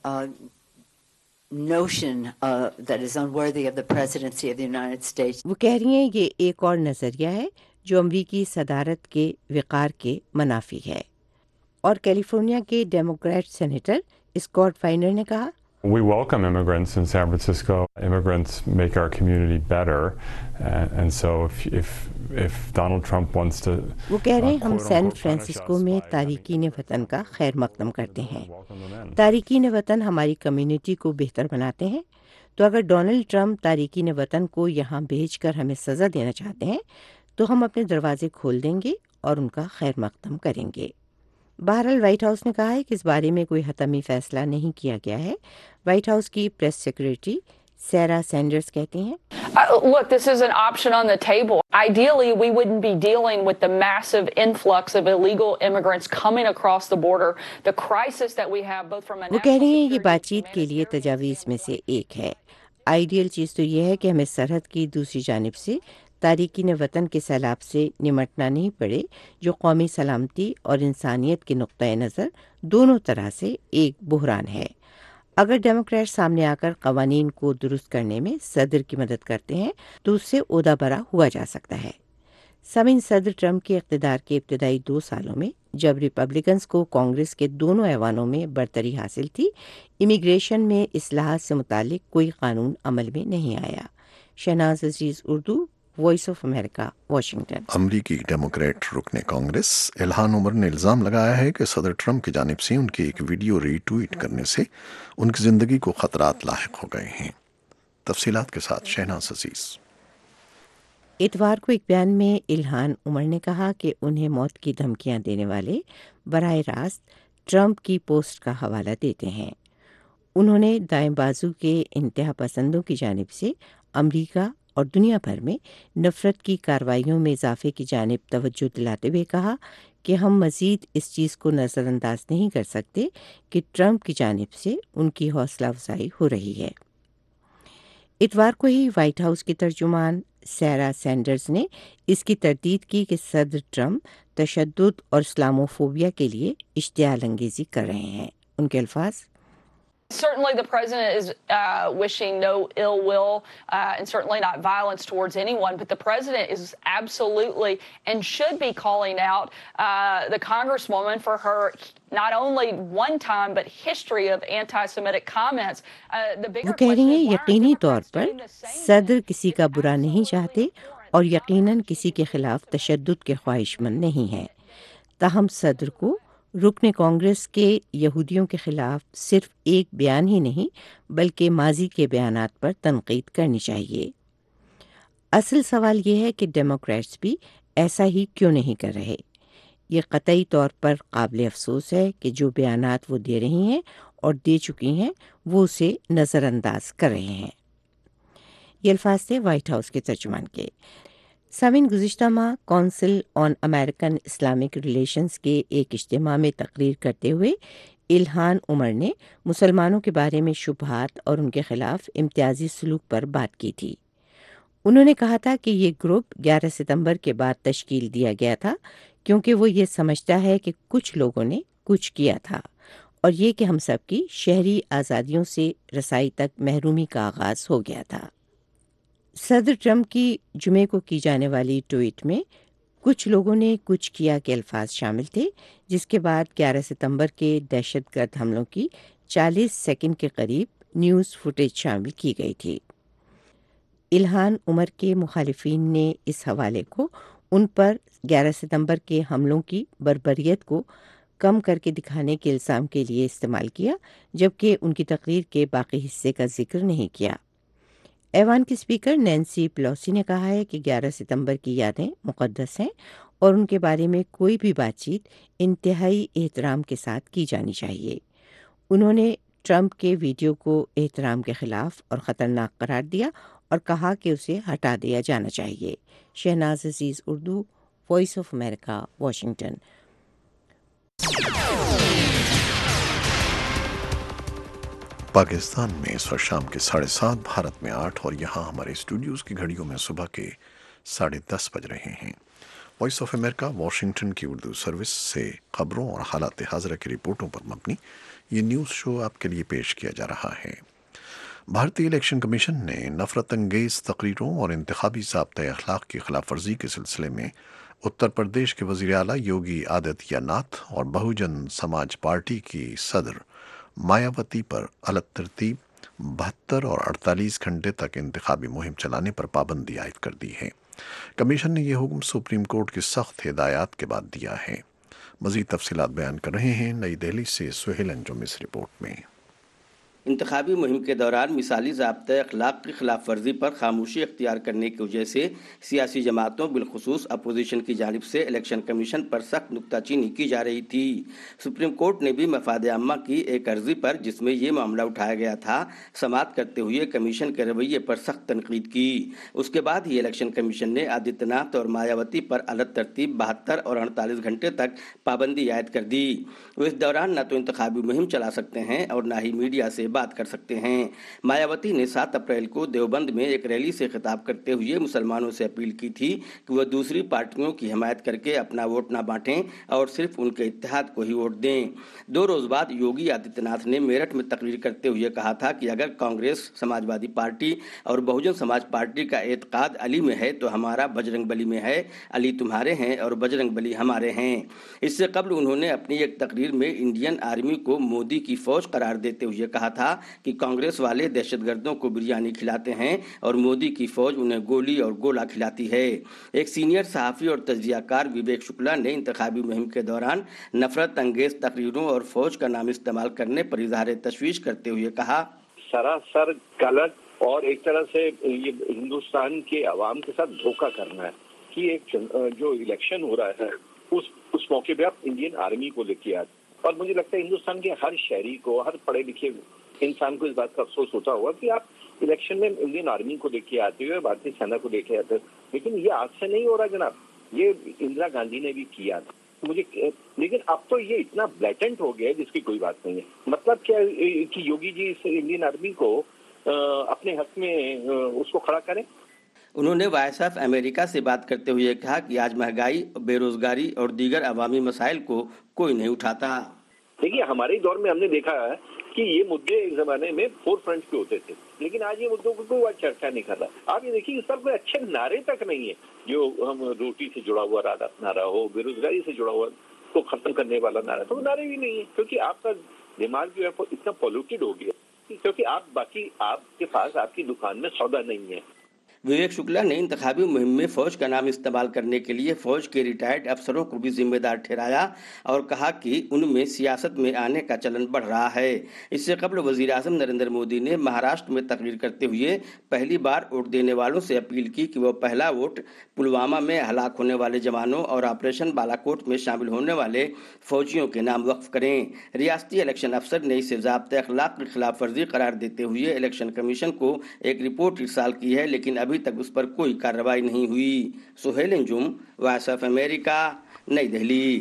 notion that is unworthy of the presidency of the United States. وہ کہہ رہی ہیں یہ ایک اور نظریہ ہے جو امریکی صدارت کے وقار کے منافی ہے۔ اور کیلیفورنیا کے ڈیموکریٹ سینیٹر اسکاٹ فائنر نے کہا، We welcome immigrants in San Francisco. Immigrants make our community better, and so if Donald Trump wants to, وہ کہہ رہے ہیں ہم سین فرانسسکو میں تارکین وطن کا خیر مقدم کرتے ہیں۔ تارکین وطن ہماری کمیونٹی کو بہتر بناتے ہیں، تو اگر ڈونلڈ ٹرمپ تارکین وطن کو یہاں بھیج کر ہمیں سزا دینا چاہتے ہیں تو ہم اپنے دروازے کھول دیں گے اور ان کا خیر مقدم کریں گے۔ بہرحال وائٹ ہاؤس نے کہا ہے کہ اس بارے میں کوئی حتمی فیصلہ نہیں کیا گیا ہے۔ وائٹ ہاؤس کی پریس سیکریٹری سیرا سینڈرز کہتی ہیں، Look, this is an option on the table. Ideally, we wouldn't be dealing with the massive influx of illegal immigrants coming across the border. The crisis that we have both from a وہ کہہ رہے ہیں یہ بات چیت کے لیے تجاویز میں سے ایک ہے۔ آئیڈیل چیز تو یہ ہے کہ ہمیں سرحد کی دوسری جانب سے تارکین وطن کے سیلاب سے نمٹنا نہیں پڑے، جو قومی سلامتی اور انسانیت کے نقطۂ نظر دونوں طرح سے ایک بحران ہے۔ اگر ڈیموکریٹ سامنے آ کر قوانین کو درست کرنے میں صدر کی مدد کرتے ہیں تو اس سے عہدہ برا ہوا جا سکتا ہے۔ سامعین، صدر ٹرمپ کے اقتدار کے ابتدائی 2 سالوں میں جب ریپبلکنز کو کانگریس کے دونوں ایوانوں میں برتری حاصل تھی، امیگریشن میں اصلاحات سے متعلق کوئی قانون عمل میں نہیں آیا۔ Shahnaz Aziz, Urdu, Voice of America, Washington. امریکی ڈیموکریٹ رکن کانگریس الہان عمر نے الزام لگایا ہے کہ صدر ٹرمپ کی جانب سے ان کی ایک ویڈیو ری ٹویٹ کرنے سے ان کی زندگی کو خطرات لاحق ہو گئے ہیں۔ تفصیلات کے ساتھ شہناز عزیز۔ اتوار کو ایک بیان میں الہان عمر نے کہا کہ انہیں موت کی دھمکیاں دینے والے براہ راست ٹرمپ کی پوسٹ کا حوالہ دیتے ہیں۔ انہوں نے دائیں بازو کے انتہا پسندوں کی جانب سے امریکہ اور دنیا بھر میں نفرت کی کارروائیوں میں اضافے کی جانب توجہ دلاتے ہوئے کہا کہ ہم مزید اس چیز کو نظر انداز نہیں کر سکتے کہ ٹرمپ کی جانب سے ان کی حوصلہ افزائی ہو رہی ہے۔ اتوار کو ہی وائٹ ہاؤس کی ترجمان سیرا سینڈرز نے اس کی تردید کی کہ صدر ٹرمپ تشدد اور اسلاموفوبیا کے لیے اشتعال انگیزی کر رہے ہیں۔ ان کے الفاظ، Certainly the president is wishing no ill will and certainly not violence towards anyone, but the president is absolutely and should be calling out the congresswoman for her not only one time but history of anti-Semitic comments. وہ کہہ رہی ہیں یقینی طور پر صدر کسی کا برا نہیں چاہتے اور یقیناً کسی کے خلاف تشدد کے خواہش مند نہیں ہیں، تاہم صدر کو رکن کانگریس کے یہودیوں کے خلاف صرف ایک بیان ہی نہیں بلکہ ماضی کے بیانات پر تنقید کرنی چاہیے۔ اصل سوال یہ ہے کہ ڈیموکریٹس بھی ایسا ہی کیوں نہیں کر رہے۔ یہ قطعی طور پر قابل افسوس ہے کہ جو بیانات وہ دے رہی ہیں اور دے چکی ہیں وہ اسے نظر انداز کر رہے ہیں۔ یہ الفاظ تھے وائٹ ہاؤس کے ترجمان کے۔ سامعین، گزشتہ ماہ Council on American Islamic Relations کے ایک اجتماع میں تقریر کرتے ہوئے الہان عمر نے مسلمانوں کے بارے میں شبہات اور ان کے خلاف امتیازی سلوک پر بات کی تھی۔ انہوں نے کہا تھا کہ یہ گروپ 11 ستمبر کے بعد تشکیل دیا گیا تھا کیونکہ وہ یہ سمجھتا ہے کہ کچھ لوگوں نے کچھ کیا تھا اور یہ کہ ہم سب کی شہری آزادیوں سے رسائی تک محرومی کا آغاز ہو گیا تھا۔ صدر ٹرمپ کی جمعے کو کی جانے والی ٹویٹ میں کچھ لوگوں نے کچھ کیا کے الفاظ شامل تھے، جس کے بعد 11 ستمبر کے دہشت گرد حملوں کی 40 سیکنڈ کے قریب نیوز فوٹیج شامل کی گئی تھی۔ الہان عمر کے مخالفین نے اس حوالے کو ان پر 11 ستمبر کے حملوں کی بربریت کو کم کر کے دکھانے کے الزام کے لیے استعمال کیا، جبکہ ان کی تقریر کے باقی حصے کا ذکر نہیں کیا۔ ایوان کی اسپیکر نینسی پیلوسی نے کہا ہے کہ 11 ستمبر کی یادیں مقدس ہیں اور ان کے بارے میں کوئی بھی بات چیت انتہائی احترام کے ساتھ کی جانی چاہیے۔ انہوں نے ٹرمپ کے ویڈیو کو احترام کے خلاف اور خطرناک قرار دیا اور کہا کہ اسے ہٹا دیا جانا چاہیے۔ Shahnaz Aziz, Urdu, Voice of America, Washington. Pakistan میں اس وقت شام کے 7:30، بھارت میں 8 اور یہاں ہمارے اسٹوڈیوز کی گھڑیوں میں صبح کے 10:30 بج رہے ہیں۔ وائس آف امریکہ واشنگٹن کی اردو سروس سے خبروں اور حالات حاضرہ کی رپورٹوں پر مبنی یہ نیوز شو آپ کے لیے پیش کیا جا رہا ہے۔ بھارتی الیکشن کمیشن نے نفرت انگیز تقریروں اور انتخابی ضابطۂ اخلاق کی خلاف ورزی کے سلسلے میں اتر پردیش کے وزیر اعلیٰ یوگی آدتیہ ناتھ اور بہوجن سماج پارٹی کی صدر مایاوتی پر الگ ترتیب 72 اور 48 گھنٹے تک انتخابی مہم چلانے پر پابندی عائد کر دی ہے۔ کمیشن نے یہ حکم سپریم کورٹ کی سخت ہدایات کے بعد دیا ہے۔ مزید تفصیلات بیان کر رہے ہیں نئی دہلی سے سہیل انجم اس رپورٹ میں۔ انتخابی مہم کے دوران مثالی ضابطۂ اخلاق کی خلاف ورزی پر خاموشی اختیار کرنے کی وجہ سے سیاسی جماعتوں بالخصوص اپوزیشن کی جانب سے الیکشن کمیشن پر سخت نکتہ چینی کی جا رہی تھی۔ سپریم کورٹ نے بھی مفاد عامہ کی ایک عرضی پر جس میں یہ معاملہ اٹھایا گیا تھا سماعت کرتے ہوئے کمیشن کے رویے پر سخت تنقید کی۔ اس کے بعد ہی الیکشن کمیشن نے آدتیہ ناتھ اور مایاوتی پر الگ ترتیب 72 اور 48 گھنٹے تک پابندی عائد کر دی۔ وہ اس دوران نہ تو انتخابی مہم چلا سکتے ہیں اور نہ ہی میڈیا سے بات کر سکتے ہیں۔ مایاوتی نے 7 اپریل کو دیوبند میں ایک ریلی سے خطاب کرتے ہوئے مسلمانوں سے اپیل کی تھی کہ وہ دوسری پارٹیوں کی حمایت کر کے اپنا ووٹ نہ بانٹیں اور صرف ان کے اتحاد کو ہی ووٹ دیں۔ 2 روز بعد یوگی آدتیہ ناتھ نے میرٹھ میں تقریر کرتے ہوئے کہا تھا کہ اگر کانگریس، سماجوادی پارٹی اور بہوجن سماج پارٹی کا اعتقاد علی میں ہے تو ہمارا بجرنگ بلی میں ہے، علی تمہارے ہیں اور بجرنگ بلی ہمارے ہیں۔ اس سے قبل انہوں نے اپنی ایک تقریر میں انڈین آرمی کو مودی کی فوج قرار دیتے ہوئے کہا تھا کہ کانگریس والے دہشت گردوں کو بریانی کھلاتے ہیں اور مودی کی فوج انہیں گولی اور گولا کھلاتی ہے۔ ایک سینئر صحافی اور تجزیہ کار وویک شکلا نے انتخابی مہم کے دوران نفرت انگیز تقریروں اور فوج کا نام استعمال کرنے پر اظہار تشویش کرتے ہوئے کہا، سراسر غلط اور ایک طرح سے یہ ہندوستان کے عوام کے ساتھ دھوکہ کرنا ہے کہ ایک جو الیکشن ہو رہا ہے اس موقع پہ آپ انڈین آرمی کو لے کے آتے، اور مجھے لگتا ہے ہندوستان کے ہر شہری کو، ہر پڑھے لکھے انسان کو اس بات کا افسوس ہوتا ہوگا کہ آپ الیکشن میں انڈین آرمی کو لے کے آتے ہوئے بھارتی سینا کو لے کے آتے، لیکن یہ آج سے نہیں ہو رہا جناب، یہ اندرا گاندھی نے بھی کیا تھا لیکن اب تو یہ اتنا بلیٹنٹ ہو گیا ہے جس کی کوئی بات نہیں ہے۔ مطلب کیا کہ یوگی جی اس انڈین آرمی کو اپنے حق میں اس کو کھڑا کریں۔ انہوں نے وائس آف امریکہ سے بات کرتے ہوئے کہا کہ آج مہنگائی، بے روزگاری اور دیگر عوامی مسائل کو کوئی نہیں اٹھاتا۔ دیکھیے ہمارے دور میں ہم نے دیکھا ہے کہ یہ مدعے ایک زمانے میں فور فرنٹ پہ ہوتے تھے، لیکن آج یہ مدعوں کو کوئی چرچا نہیں کر رہا۔ آپ یہ دیکھیے اس پر کوئی اچھے نعرے تک نہیں ہے، جو ہم روٹی سے جڑا ہوا نعرہ ہو، بے روزگاری سے جڑا ہوا کو ختم کرنے والا نعرہ، تو وہ نعرے بھی نہیں ہے، کیونکہ آپ کا دماغ جو ہے اتنا پولوٹیڈ ہو گیا، کیونکہ آپ کے پاس آپ کی دکان میں سودا نہیں ہے۔ وویک شکلا نے انتخابی مہم میں فوج کا نام استعمال کرنے کے لیے فوج کے ریٹائرڈ افسروں کو بھی ذمہ دار ٹھہرایا اور کہا کہ ان میں سیاست میں آنے کا چلن بڑھ رہا ہے۔ اس سے قبل وزیر اعظم نریندر مودی نے مہاراشٹر میں تقریر کرتے ہوئے پہلی بار ووٹ دینے والوں سے اپیل کی کہ وہ پہلا ووٹ پلوامہ میں ہلاک ہونے والے جوانوں اور آپریشن بالاکوٹ میں شامل ہونے والے فوجیوں کے نام وقف کریں۔ ریاستی الیکشن افسر نے اسے ضابطۂ اخلاق کی خلاف ورزی قرار دیتے ہوئے الیکشن کمیشن کو ایک رپورٹ ارسال کی ہے، لیکن ابھی تک اس پر کوئی کارروائی نہیں ہوئی۔ Sohail Anjum, Voice of America, نئی دہلی۔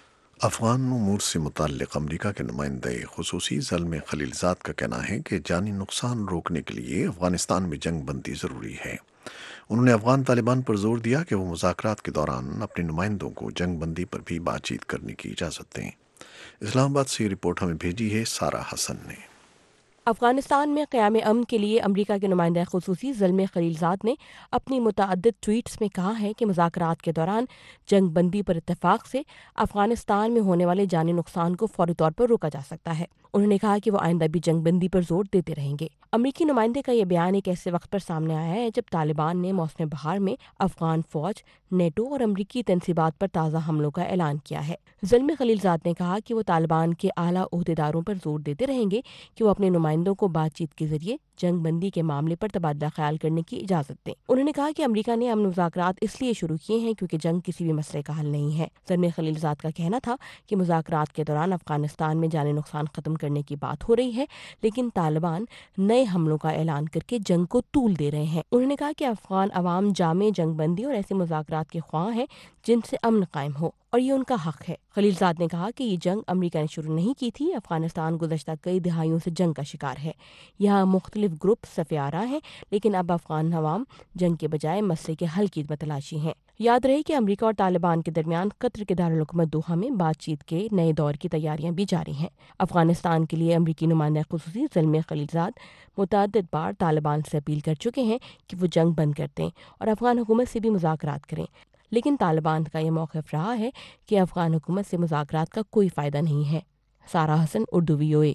افغان امور سے متعلق امریکہ کے نمائندہ خصوصی زلمے خلیلزاد کا کہنا ہے کہ جانی نقصان روکنے کے لیے افغانستان میں جنگ بندی ضروری ہے۔ انہوں نے افغان طالبان پر زور دیا کہ وہ مذاکرات کے دوران اپنے نمائندوں کو جنگ بندی پر بھی بات چیت کرنے کی اجازت دیں۔ اسلام آباد سے یہ رپورٹ ہمیں بھیجی ہے سارہ حسن نے۔ افغانستان میں قیام امن کے لیے امریکہ کے نمائندہ خصوصی زلمے خلیلزاد نے اپنی متعدد ٹویٹس میں کہا ہے کہ مذاکرات کے دوران جنگ بندی پر اتفاق سے افغانستان میں ہونے والے جانی نقصان کو فوری طور پر روکا جا سکتا ہے۔ انہوں نے کہا کہ وہ آئندہ بھی جنگ بندی پر زور دیتے رہیں گے۔ امریکی نمائندے کا یہ بیان ایک ایسے وقت پر سامنے آیا ہے جب طالبان نے موسم بہار میں افغان فوج، نیٹو اور امریکی تنصیبات پر تازہ حملوں کا اعلان کیا ہے۔ زلمے خلیلزاد نے کہا کہ وہ طالبان کے اعلیٰ عہدیداروں پر زور دیتے رہیں گے کہ وہ اپنے نمائندے نمائندوں کو بات چیت کے ذریعے جنگ بندی کے معاملے پر تبادلہ خیال کرنے کی اجازت دیں۔ انہوں نے کہا کہ امریکہ نے امن مذاکرات اس لیے شروع کیے ہیں کیونکہ جنگ کسی بھی مسئلے کا حل نہیں ہے۔ زلمے خلیلزاد کا کہنا تھا کہ مذاکرات کے دوران افغانستان میں جانی نقصان ختم کرنے کی بات ہو رہی ہے، لیکن طالبان نئے حملوں کا اعلان کر کے جنگ کو طول دے رہے ہیں۔ انہوں نے کہا کہ افغان عوام جامع جنگ بندی اور ایسے مذاکرات کے خواہاں ہیں جن سے امن قائم ہو، اور یہ ان کا حق ہے۔ خلیلزاد نے کہا کہ یہ جنگ امریکہ نے شروع نہیں کی تھی، افغانستان گزشتہ کئی دہائیوں سے جنگ کا شکار ہے۔ یہاں مختلف گروپ صف آرا ہیں، لیکن اب افغان عوام جنگ کے بجائے مسئلے کے حل کی متلاشی ہیں۔ یاد رہے کہ امریکہ اور طالبان کے درمیان قطر کے دارالحکومت دوحہ میں بات چیت کے نئے دور کی تیاریاں بھی جاری ہیں۔ افغانستان کے لیے امریکی نمائندہ خصوصی زلمے خلیلزاد متعدد بار طالبان سے اپیل کر چکے ہیں کہ وہ جنگ بند کر دیں اور افغان حکومت سے بھی مذاکرات کریں، لیکن طالبان کا یہ موقف رہا ہے کہ افغان حکومت سے مذاکرات کا کوئی فائدہ نہیں ہے۔ سارہ حسن، اردو VOA۔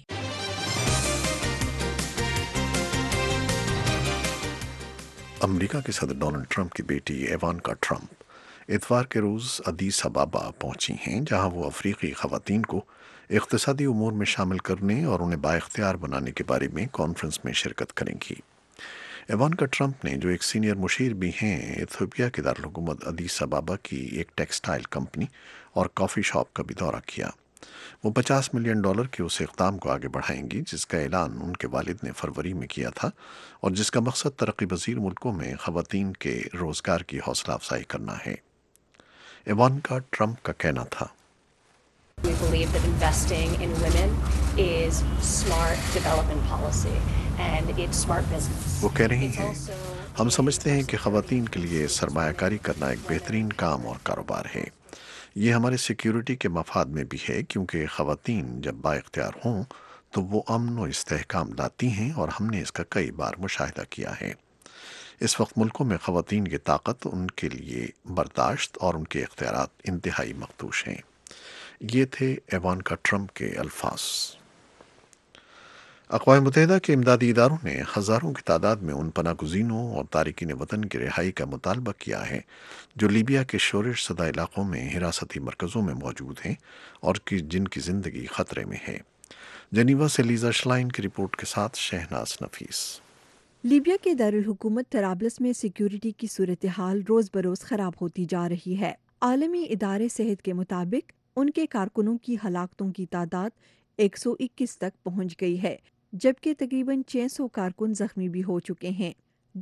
امریکہ کے صدر ڈونلڈ ٹرمپ کی بیٹی ایوانکا ٹرمپ اتوار کے روز ادیس ابابا پہنچی ہیں، جہاں وہ افریقی خواتین کو اقتصادی امور میں شامل کرنے اور انہیں بااختیار بنانے کے بارے میں کانفرنس میں شرکت کریں گی۔ ایوانکا ٹرمپ نے، جو ایک سینئر مشیر بھی ہیں، ایتھوپیا کے دارالحکومت ادیس ابابا کی ایک ٹیکسٹائل کمپنی اور کافی شاپ کا بھی دورہ کیا۔ وہ $50 ملین کے اس اقدام کو آگے بڑھائیں گی جس کا اعلان ان کے والد نے فروری میں کیا تھا اور جس کا مقصد ترقی پذیر ملکوں میں خواتین کے روزگار کی حوصلہ افزائی کرنا ہے۔ ایوانکا ٹرمپ کا کہنا تھا، We believe that investing in women is smart development policy and it's smart business. وہ کہہ رہی ہیں، ہم سمجھتے ہیں کہ خواتین کے لیے سرمایہ کاری کرنا ایک بہترین کام اور کاروبار ہے۔ یہ ہمارے سیکیورٹی کے مفاد میں بھی ہے، کیونکہ خواتین جب بااختیار ہوں تو وہ امن و استحکام لاتی ہیں، اور ہم نے اس کا کئی بار مشاہدہ کیا ہے۔ اس وقت ملکوں میں خواتین کی طاقت، ان کے لیے برداشت اور ان کے اختیارات انتہائی مخدوش ہیں۔ یہ تھے ایوانکا ٹرمپ کے الفاظ۔ اقوام متحدہ کے امدادی اداروں نے ہزاروں کی تعداد میں ان پناہ گزینوں اور تارکین وطن کی رہائی کا مطالبہ کیا ہے جو لیبیا کے شورش زدہ علاقوں میں حراستی مرکزوں میں موجود ہیں اور جن کی زندگی خطرے میں ہے۔ جنیوا سے لیزا شلائن کی رپورٹ کے ساتھ شہناز نفیس۔ لیبیا کے دارالحکومت طرابلس میں سیکیورٹی کی صورتحال روز بروز خراب ہوتی جا رہی ہے۔ عالمی ادارے صحت کے مطابق ان کے کارکنوں کی ہلاکتوں کی تعداد 121 تک پہنچ گئی ہے، جبکہ تقریباً 600 کارکن زخمی بھی ہو چکے ہیں۔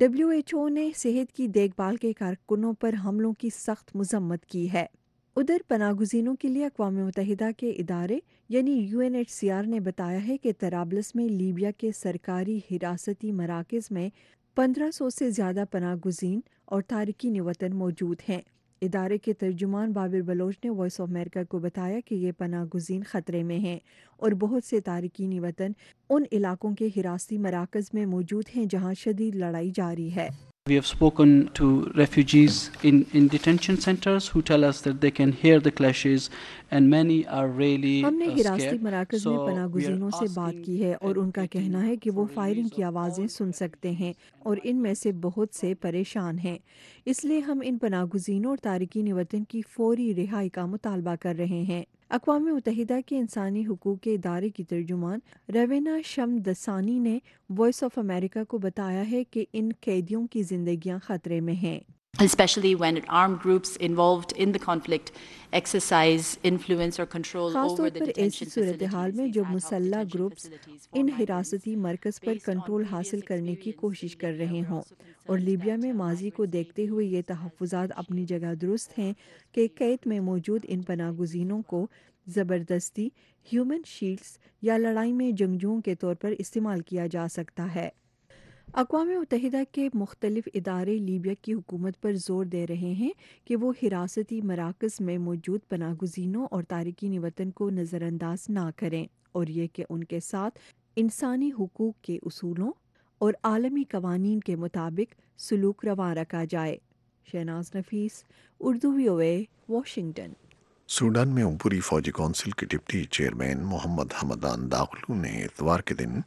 WHO نے صحت کی دیکھ بھال کے کارکنوں پر حملوں کی سخت مذمت کی ہے۔ ادھر پناہ گزینوں کے لیے اقوام متحدہ کے ادارے یعنی UNHCR نے بتایا ہے کہ طرابلس میں لیبیا کے سرکاری حراستی مراکز میں 1500 سے زیادہ پناہ گزین اور تارکین وطن موجود ہیں۔ ادارے کے ترجمان بابر بلوچ نے وائس آف امریکہ کو بتایا کہ یہ پناہ گزین خطرے میں ہیں اور بہت سے تارکین وطن ان علاقوں کے حراستی مراکز میں موجود ہیں جہاں شدید لڑائی جاری ہے۔ We have spoken to refugees in detention centers who tell us that they can hear the clashes and many are really ہم نے حراستی scared. مراکز میں پناہ گزینوں سے بات کی ہے اور ان کا کہنا ہے کہ وہ فائرنگ کی آوازیں سن سکتے ہیں اور ان میں سے بہت سے پریشان ہیں۔ اس لیے ہم ان پناہ گزینوں اور تارکین وطن کی فوری رہائی کا مطالبہ کر رہے ہیں۔ اقوام متحدہ کے انسانی حقوق کے ادارے کی ترجمان روینا شمدسانی نے وائس آف امریکہ کو بتایا ہے کہ ان قیدیوں کی زندگیاں خطرے میں ہیں۔ Especially when armed groups involved in the conflict exercise influence or control خاص over طور the پر ایسی detention صورتحال میں facilities. جو مسلح گروپس ان حراستی مرکز پر کنٹرول حاصل کرنے کی کوشش کر رہے ہوں، اور لیبیا میں ماضی کو دیکھتے ہوئے یہ تحفظات اپنی جگہ درست ہیں کہ قید میں موجود ان پناہ گزینوں کو زبردستی ہیومن شیلڈز یا لڑائی میں جنگجوؤں کے طور پر استعمال کیا جا سکتا ہے۔ اقوام متحدہ کے مختلف ادارے لیبیا کی حکومت پر زور دے رہے ہیں کہ وہ حراستی مراکز میں موجود پناہ گزینوں اور تارکین وطن کو نظر انداز نہ کریں، اور یہ کہ ان کے ساتھ انسانی حقوق کے اصولوں اور عالمی قوانین کے مطابق سلوک روا رکھا جائے۔ Shahnaz Nafees, Urdu VOA، Washington. Sudan میں عبوری فوجی کونسل کے ڈپٹی چیئرمین محمد حمدان داغلو نے اتوار کے دن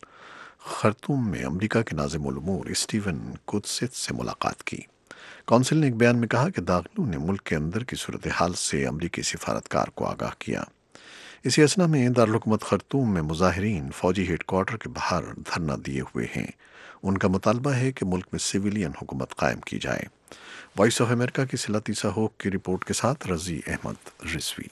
خرطوم میں امریکہ کے ناظم الامور اسٹیون کودسیت سے ملاقات کی۔ کونسل نے ایک بیان میں کہا کہ داغلو نے ملک کے اندر کی صورتحال سے امریکی سفارتکار کو آگاہ کیا۔ इसी असना में दारुलहुकूमत खर्तूम में मुजाहिरीन फौजी हेड क्वार्टर के बाहर धरना दिए हुए हैं। उनका मुतालबा है कि मुल्क में सिविलियन हुकूमत कायम की जाए। वॉइस ऑफ अमेरिका की सिलाती साहोक की रिपोर्ट के साथ रजी अहमद रिजवी।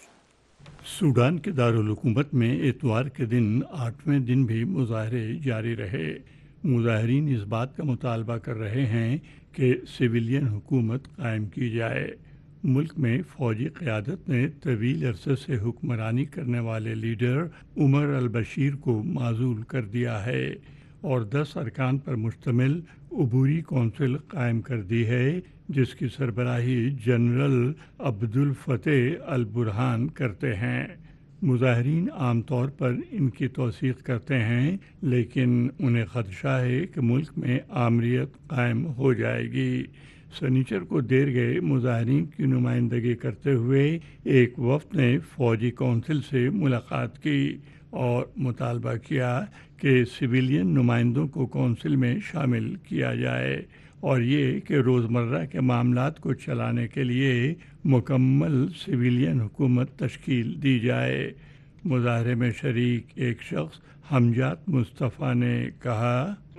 सूडान के दारुल हुकूमत में इतवार के दिन 8वें दिन भी मुजाहरे जारी रहे। मुजाहिरीन इस बात का मुतालबा कर रहे हैं कि सिविलियन हुकूमत कायम की जाए। मुल्क में फ़ौजी क़यादत ने तवील अरसे से हुक्मरानी करने वाले लीडर उमर अल बशीर को माज़ूल कर दिया है और 10 अरकान पर मुश्तमिल अबूरी कौंसिल कायम कर दी है, जिसकी सरबराही general Abdul Fattah al Burhan करते हैं। मुजाहिरीन आम तौर पर इनकी तौसीक़ करते हैं, लेकिन उन्हें ख़दशा है कि मुल्क में आमरीत कायम हो जाएगी। सनीचर को देर गए मुजाहिरीन की नुमाइंदगी करते हुए एक वफ़द ने फ़ौजी कौंसिल से मुलाकात की और मुतालबा किया कि सिविलियन नुमाइंदों को कौंसिल में शामिल किया जाए और ये कि रोज़मर्रा के मामलात को चलाने के लिए मुकम्मल सिविलियन हुकूमत तश्कील दी जाए। मुजाहरे में शरीक एक शख्स हमजात मुस्तफ़ा ने कहा,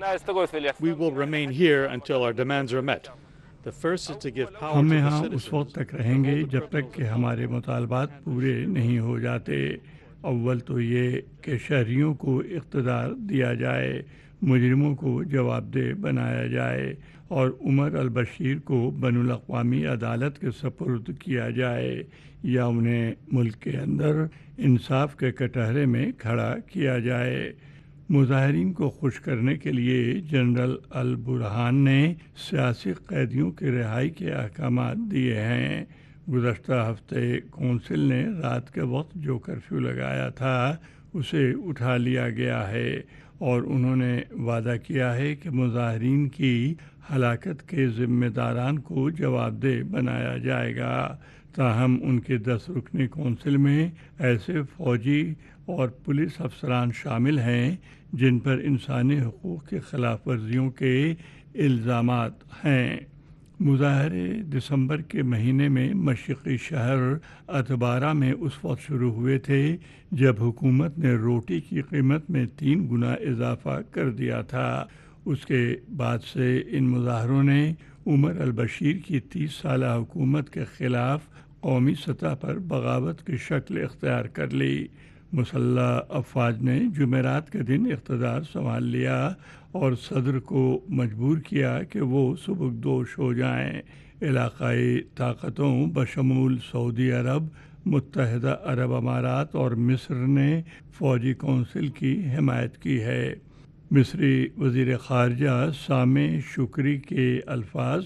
We will remain here until our demands are met. The first is to give power हम to the यहाँ उस citizens. वक्त तक रहेंगे जब तक कि हमारे मुतालबात पूरे नहीं हो जाते। अव्वल तो ये कि शहरियों को इक़्तिदार दिया जाए, मुजरिमों को जवाबदेह बनाया जाए और उमर अल बशीर को बैनुल अक़वामी अदालत के सपुर्द किया जाए या उन्हें मुल्क के अंदर इंसाफ के कटहरे में खड़ा किया जाए। मुजाहिरीन को खुश करने के लिए जनरल अल बुरहान ने सियासी कैदियों की रिहाई के अहकामात दिए हैं। गुज़श्ता हफ्ते कौंसिल ने रात के वक्त जो कर्फ्यू लगाया था उसे उठा लिया गया है और उन्होंने वादा किया है कि मुजाहिरीन की हलाकत के ज़िम्मेदारान को जवाबदेह बनाया जाएगा। ताहम उनके 10 रुकनी कौंसिल में ऐसे फ़ौजी और पुलिस अफसरान शामिल हैं जिन पर इंसानी हुकूक़ की खिलाफ वर्जियों के इल्ज़ामात हैं। मुजाहरे दिसंबर के महीने में मशरक़ी शहर अतबारा में उस वक्त शुरू हुए थे जब हुकूमत ने रोटी की कीमत में 3 गुना इजाफ़ा कर दिया था। उसके बाद से इन मुजाहरों ने उमर अल बशीर की 30 साला हुकूमत के ख़िलाफ़ कौमी सतह पर बगावत की शक्ल इख्तियार कर ली। मुसल्लह अफवाज ने जुमेरात के दिन इक़्तिदार संभाल लिया और सदर को मजबूर किया कि वो सुबुकदोश हो जाएं। इलाक़ाई ताकतों बशमूल सऊदी अरब, मुत्तहिदा अरब अमारात और मिस्र ने फ़ौजी कौंसिल की हिमायत की है। मिस्री वज़ीर ख़ारजा सामे शुक्री के अल्फाज,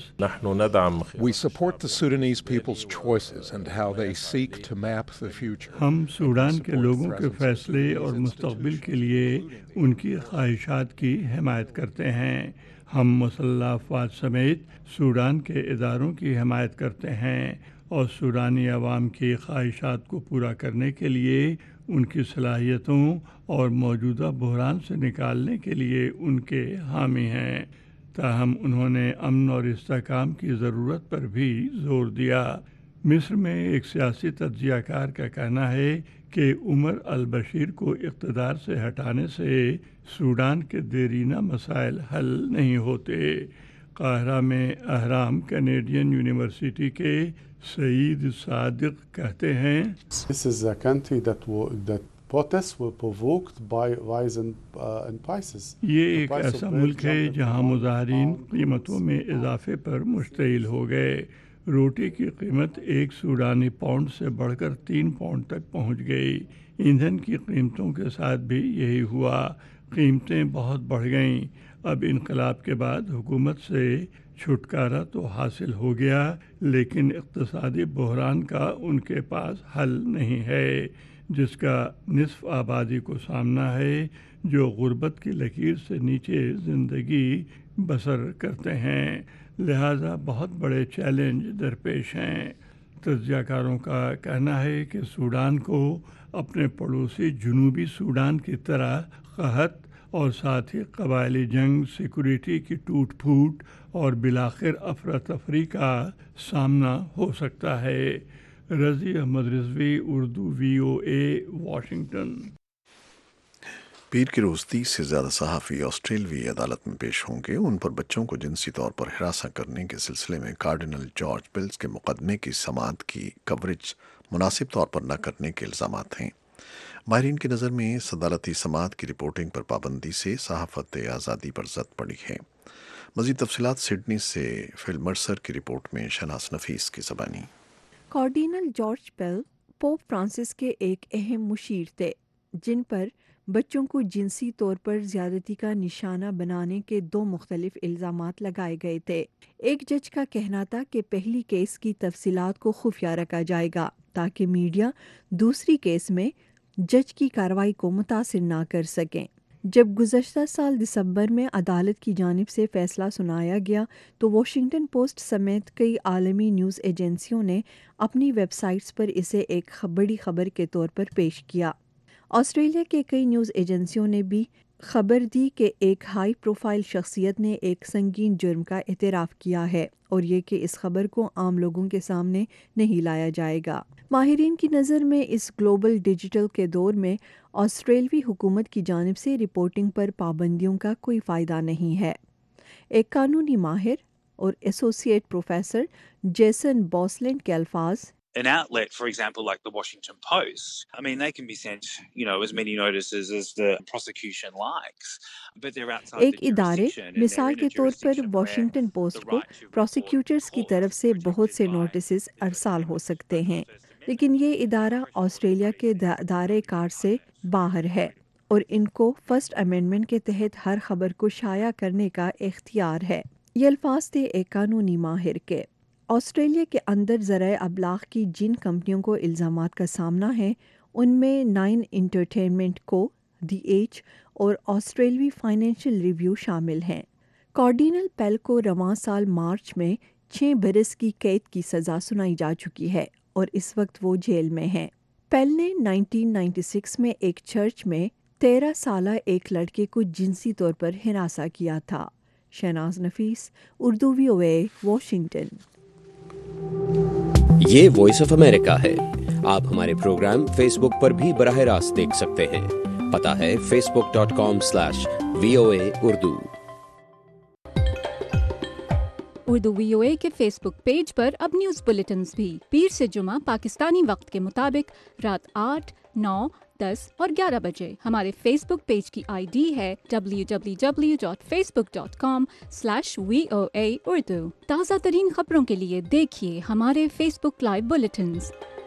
We support the Sudanese people's choices and how they seek to map the future. हम सूडान के लोगों के फ़ैसले और मुस्तक़बिल के लिए उनकी ख्वाहिशात की हिमायत करते हैं। हम मुसल्लह अफ़वाज समेत सूडान के इदारों की हिमायत करते हैं और सूडानी अवाम की ख्वाहिशात को पूरा करने के लिए उनकी सलाहियतों और मौजूदा बहरान से निकालने के लिए उनके हामी हैं। ताहम उन्होंने अमन और इस्तेहकाम की ज़रूरत पर भी ज़ोर दिया। मिस्र में एक सियासी तज्ज़ियाकार का कहना है कि उमर अल बशीर को इक़्तिदार से हटाने से सूडान के देरीना मसाइल हल नहीं होते। काहिरा में अहराम कैनेडियन यूनिवर्सिटी के सईद सादिक कहते हैं, This is a country that protests were provoked by rise in prices. ये एक ऐसा मुल्क है जहाँ मुजाहिरीन कीमतों में इजाफे पर मुश्तइल हो गए। रोटी की कीमत 1 सूडानी पाउंड से बढ़कर 3 पाउंड तक पहुँच गई। ईंधन की कीमतों के साथ भी यही हुआ, कीमतें बहुत बढ़ गईं। अब इनकलाब के बाद हुकूमत से छुटकारा तो हासिल हो गया, लेकिन इक़्तिसादी बहरान का उनके पास हल नहीं है, जिसका निसफ आबादी को सामना है जो गुर्बत की लकीर से नीचे ज़िंदगी बसर करते हैं। लिहाजा बहुत बड़े चैलेंज दरपेश हैं। तज्ज़ियाकारों का कहना है कि सूडान को अपने पड़ोसी जनूबी सूडान की तरह क़हत और साथ ही कबायली जंग, सिक्योरिटी की टूट फूट और बिलाखिर अफरा तफरी का सामना हो सकता है। Razi Ahmed Rizvi, Urdu VOA Washington. پیر کے روز 30 سے زیادہ صحافی آسٹریلوی عدالت میں پیش ہوں گے۔ ان پر بچوں کو جنسی طور پر ہراساں کرنے کے سلسلے میں کارڈنل جارج پلز کے مقدمے کی سماعت کی کوریج مناسب طور پر نہ کرنے کے الزامات ہیں۔ ماہرین کی نظر میں اس عدالتی سماعت کی رپورٹنگ پر پابندی سے صحافت آزادی پر زد پڑی ہے۔ مزید تفصیلات سڈنی سے فل مرسر کی رپورٹ میں شہناز نفیس کی زبانی۔ Cardinal George Pell pope Francis کے ایک اہم مشیر تھے جن پر بچوں کو جنسی طور پر زیادتی کا نشانہ بنانے کے 2 مختلف الزامات لگائے گئے تھے۔ ایک جج کا کہنا تھا کہ پہلی کیس کی تفصیلات کو خفیہ رکھا جائے گا تاکہ میڈیا دوسری کیس میں جج کی کارروائی کو متاثر نہ کر سکیں۔ جب گزشتہ سال دسمبر میں عدالت کی جانب سے فیصلہ سنایا گیا تو واشنگٹن پوسٹ سمیت کئی عالمی نیوز ایجنسیوں نے اپنی ویب سائٹس پر اسے ایک بڑی خبر کے طور پر پیش کیا۔ آسٹریلیا کے کئی نیوز ایجنسیوں نے بھی خبر دی کہ ایک ہائی پروفائل شخصیت نے ایک سنگین جرم کا اعتراف کیا ہے اور یہ کہ اس خبر کو عام لوگوں کے سامنے نہیں لایا جائے گا۔ ماہرین کی نظر میں اس گلوبل ڈیجیٹل کے دور میں آسٹریلوی حکومت کی جانب سے رپورٹنگ پر پابندیوں کا کوئی فائدہ نہیں ہے۔ ایک قانونی ماہر اور ایسوسی ایٹ پروفیسر جیسن بوسلینڈ کے الفاظ: An outlet, for example, like the Washington Post, I mean, they can be sent, as many notices as the prosecution likes, but they're outside ایک the ادارے jurisdiction. مثال کے طور پر واشنگٹن پوسٹ کو پروسیکیوٹرز کی طرف سے بہت سے نوٹسز ارسال ہو سکتے ہیں، لیکن یہ ادارہ آسٹریلیا کے دائرۂ کار سے باہر ہے اور ان کو فرسٹ امینڈمنٹ کے تحت ہر خبر کو شائع کرنے کا اختیار ہے۔ یہ الفاظ تھے ایک قانونی ماہر کے۔ آسٹریلیا کے اندر ذرائع ابلاغ کی جن کمپنیوں کو الزامات کا سامنا ہے ان میں 9 انٹرٹینمنٹ کو، دی ایج اور آسٹریلوی فائنینشیل ریویو شامل ہیں۔ کارڈینل پیل کو رواں سال مارچ میں 6 برس کی قید کی سزا سنائی جا چکی ہے اور اس وقت وہ جیل میں ہیں۔ پیل نے 1996 میں ایک چرچ میں 13 سالہ ایک لڑکے کو جنسی طور پر ہراساں کیا تھا۔ Shahnaz Nafees, Urdu VOA Washington. یہ وائس آف امریکہ ہے۔ آپ ہمارے پروگرام فیس بک پر بھی براہ راست دیکھ سکتے ہیں۔ پتہ ہے facebook.com/VOA اردو۔ اردو VOA کے فیس بک پیج پر اب نیوز بلیٹنز بھی پیر سے جمعہ پاکستانی وقت کے مطابق رات 8، 9، 10 اور 11 بجے۔ ہمارے فیس بک پیج کی ID ہے www.facebook.com/VOA اردو۔ تازہ ترین خبروں کے لیے دیکھیے ہمارے Facebook live bulletins.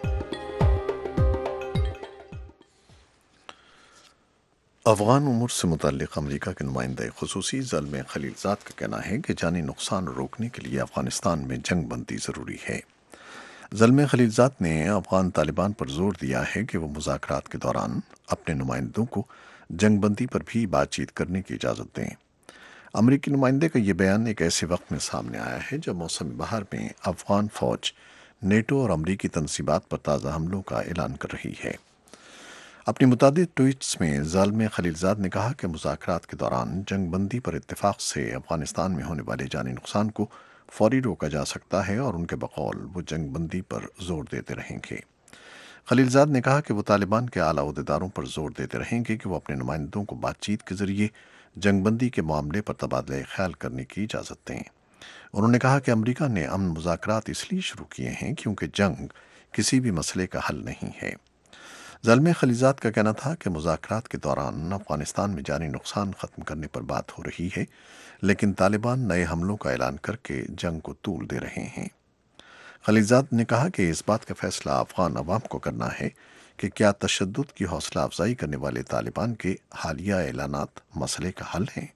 Afghan امور سے متعلق امریکہ کے نمائندہ خصوصی زلمے خلیلزاد کا کہنا ہے کہ جانی نقصان روکنے کے لیے افغانستان میں جنگ بندی ضروری ہے۔ زلمے خلیلزاد نے افغان طالبان پر زور دیا ہے کہ وہ مذاکرات کے دوران اپنے نمائندوں کو جنگ بندی پر بھی بات چیت کرنے کی اجازت دیں۔ امریکی نمائندے کا یہ بیان ایک ایسے وقت میں سامنے آیا ہے جب موسم بہار میں افغان فوج نیٹو اور امریکی تنصیبات پر تازہ حملوں کا اعلان کر رہی ہے۔ اپنی متعدد ٹویٹس میں زلمے خلیلزاد نے کہا کہ مذاکرات کے دوران جنگ بندی پر اتفاق سے افغانستان میں ہونے والے جانی نقصان کو فوری روکا جا سکتا ہے اور ان کے بقول وہ جنگ بندی پر زور دیتے رہیں گے۔ خلیلزاد نے کہا کہ وہ طالبان کے اعلیٰ عہدیداروں پر زور دیتے رہیں گے کہ وہ اپنے نمائندوں کو بات چیت کے ذریعے جنگ بندی کے معاملے پر تبادلہ خیال کرنے کی اجازت دیں۔ انہوں نے کہا کہ امریکہ نے امن مذاکرات اس لیے شروع کیے ہیں کیونکہ جنگ کسی بھی مسئلے کا حل نہیں ہے۔ زلمے خلیلزاد کا کہنا تھا کہ مذاکرات کے دوران افغانستان میں جانی نقصان ختم کرنے پر بات ہو رہی ہے، لیکن طالبان نئے حملوں کا اعلان کر کے جنگ کو طول دے رہے ہیں۔ خلیلزاد نے کہا کہ اس بات کا فیصلہ افغان عوام کو کرنا ہے کہ کیا تشدد کی حوصلہ افزائی کرنے والے طالبان کے حالیہ اعلانات مسئلے کا حل ہیں۔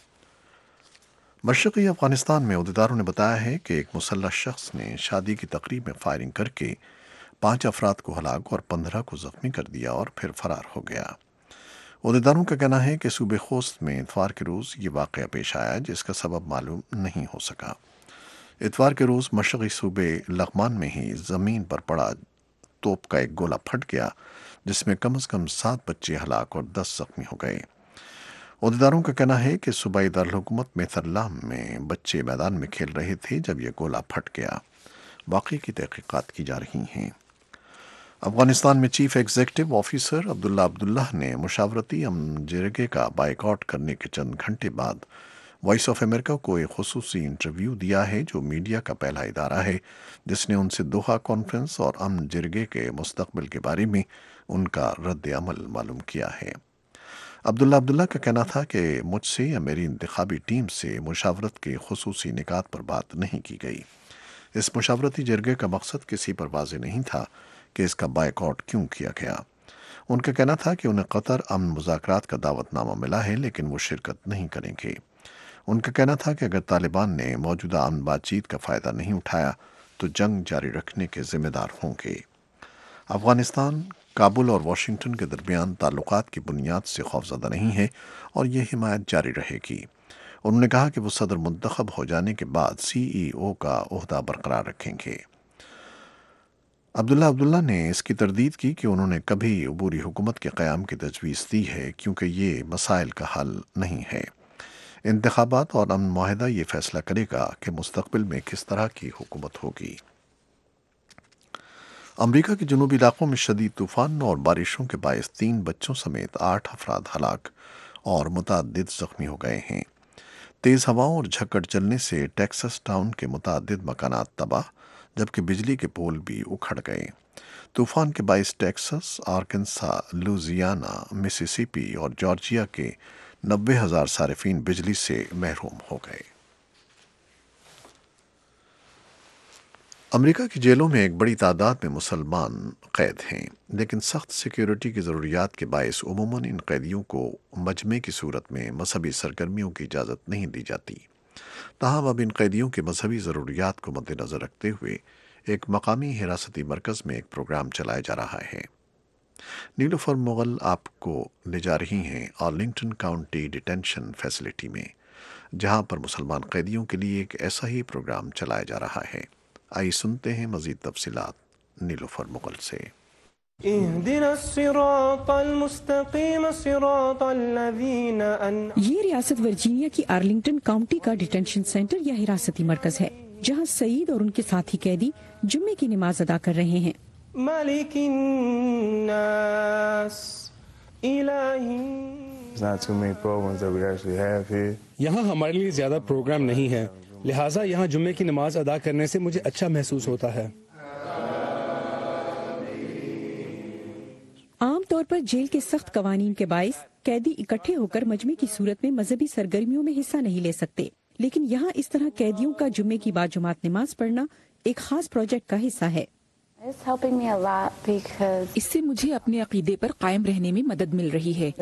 مشرقی افغانستان میں عہدیداروں نے بتایا ہے کہ ایک مسلح شخص نے شادی کی تقریب میں فائرنگ کر کے 5 افراد کو ہلاک اور 15 کو زخمی کر دیا اور پھر فرار ہو گیا۔ عہدیداروں کا کہنا ہے کہ صوبے خوست میں اتوار کے روز یہ واقعہ پیش آیا جس کا سبب معلوم نہیں ہو سکا۔ اتوار کے روز مشرقی صوبے لغمان میں ہی زمین پر پڑا توپ کا ایک گولہ پھٹ گیا جس میں کم از کم 7 بچے ہلاک اور 10 زخمی ہو گئے۔ عہدیداروں کا کہنا ہے کہ صوبائی دارالحکومت میتھرلام میں بچے میدان میں کھیل رہے تھے جب یہ گولہ پھٹ گیا۔ واقعے کی تحقیقات کی جا رہی ہیں۔ افغانستان میں چیف ایگزیکٹو آفیسر عبداللہ نے مشاورتی امن جرگے کا بائیکاٹ کرنے کے چند گھنٹے بعد وائس آف امریکہ کو ایک خصوصی انٹرویو دیا ہے، جو میڈیا کا پہلا ادارہ ہے جس نے ان سے دوحہ کانفرنس اور امن جرگے کے مستقبل کے بارے میں ان کا رد عمل معلوم کیا ہے۔ عبداللہ کا کہنا تھا کہ مجھ سے یا میری انتخابی ٹیم سے مشاورت کے خصوصی نکات پر بات نہیں کی گئی۔ اس مشاورتی جرگے کا مقصد کسی پر واضح نہیں تھا کہ اس کا بائیکاٹ کیوں کیا گیا۔ ان کا کہنا تھا کہ انہیں قطر امن مذاکرات کا دعوت نامہ ملا ہے، لیکن وہ شرکت نہیں کریں گے۔ ان کا کہنا تھا کہ اگر طالبان نے موجودہ امن بات چیت کا فائدہ نہیں اٹھایا تو جنگ جاری رکھنے کے ذمہ دار ہوں گے۔ افغانستان کابل اور واشنگٹن کے درمیان تعلقات کی بنیاد سے خوفزدہ نہیں ہے اور یہ حمایت جاری رہے گی۔ انہوں نے کہا کہ وہ صدر منتخب ہو جانے کے بعد CEO کا عہدہ برقرار رکھیں گے۔ عبداللہ نے اس کی تردید کی کہ انہوں نے کبھی عبوری حکومت کے قیام کی تجویز دی ہے، کیونکہ یہ مسائل کا حل نہیں ہے۔ انتخابات اور امن معاہدہ یہ فیصلہ کرے گا کہ مستقبل میں کس طرح کی حکومت ہوگی۔ امریکہ کے جنوبی علاقوں میں شدید طوفان اور بارشوں کے باعث 3 بچوں سمیت 8 افراد ہلاک اور متعدد زخمی ہو گئے ہیں۔ تیز ہواؤں اور جھکڑ چلنے سے ٹیکساس ٹاؤن کے متعدد مکانات تباہ، جبکہ بجلی کے پول بھی اکھڑ گئے۔ طوفان کے باعث ٹیکساس، آرکنسا، لوزیانا، مسیسپی اور جارجیا کے 90,000 صارفین بجلی سے محروم ہو گئے۔ امریکہ کی جیلوں میں ایک بڑی تعداد میں مسلمان قید ہیں، لیکن سخت سیکیورٹی کی ضروریات کے باعث عموماً ان قیدیوں کو مجمع کی صورت میں مذہبی سرگرمیوں کی اجازت نہیں دی جاتی۔ تاہم اب ان قیدیوں کے مذہبی ضروریات کو مد نظر رکھتے ہوئے ایک مقامی حراستی مرکز میں ایک پروگرام چلایا جا رہا ہے۔ نیلوفر مغل آپ کو لے جا رہی ہیں آرلنگٹن کاؤنٹی ڈیٹینشن فیسلٹی میں، جہاں پر مسلمان قیدیوں کے لیے ایک ایسا ہی پروگرام چلایا جا رہا ہے۔ آئیے سنتے ہیں مزید تفصیلات نیلوفر مغل سے۔ یہ ریاست ورجینیا کی آرلنگٹن کاؤنٹی کا ڈیٹینشن سینٹر یا حراستی مرکز ہے، جہاں سعید اور ان کے ساتھی قیدی جمعے کی نماز ادا کر رہے ہیں۔ مالک الناس یہاں ہمارے لیے زیادہ پروگرام نہیں ہے، لہٰذا یہاں جمعے کی نماز ادا کرنے سے مجھے اچھا محسوس ہوتا ہے۔ عام طور پر جیل کے سخت قوانین کے باعث قیدی اکٹھے ہو کر مجمع کی صورت میں مذہبی سرگرمیوں میں حصہ نہیں لے سکتے، لیکن یہاں اس طرح قیدیوں کا جمعے کی بعد جماعت نماز پڑھنا ایک خاص پروجیکٹ کا حصہ ہے۔ اس سے مجھے اپنے عقیدے پر قائم رہنے میں مدد مل رہی ہے۔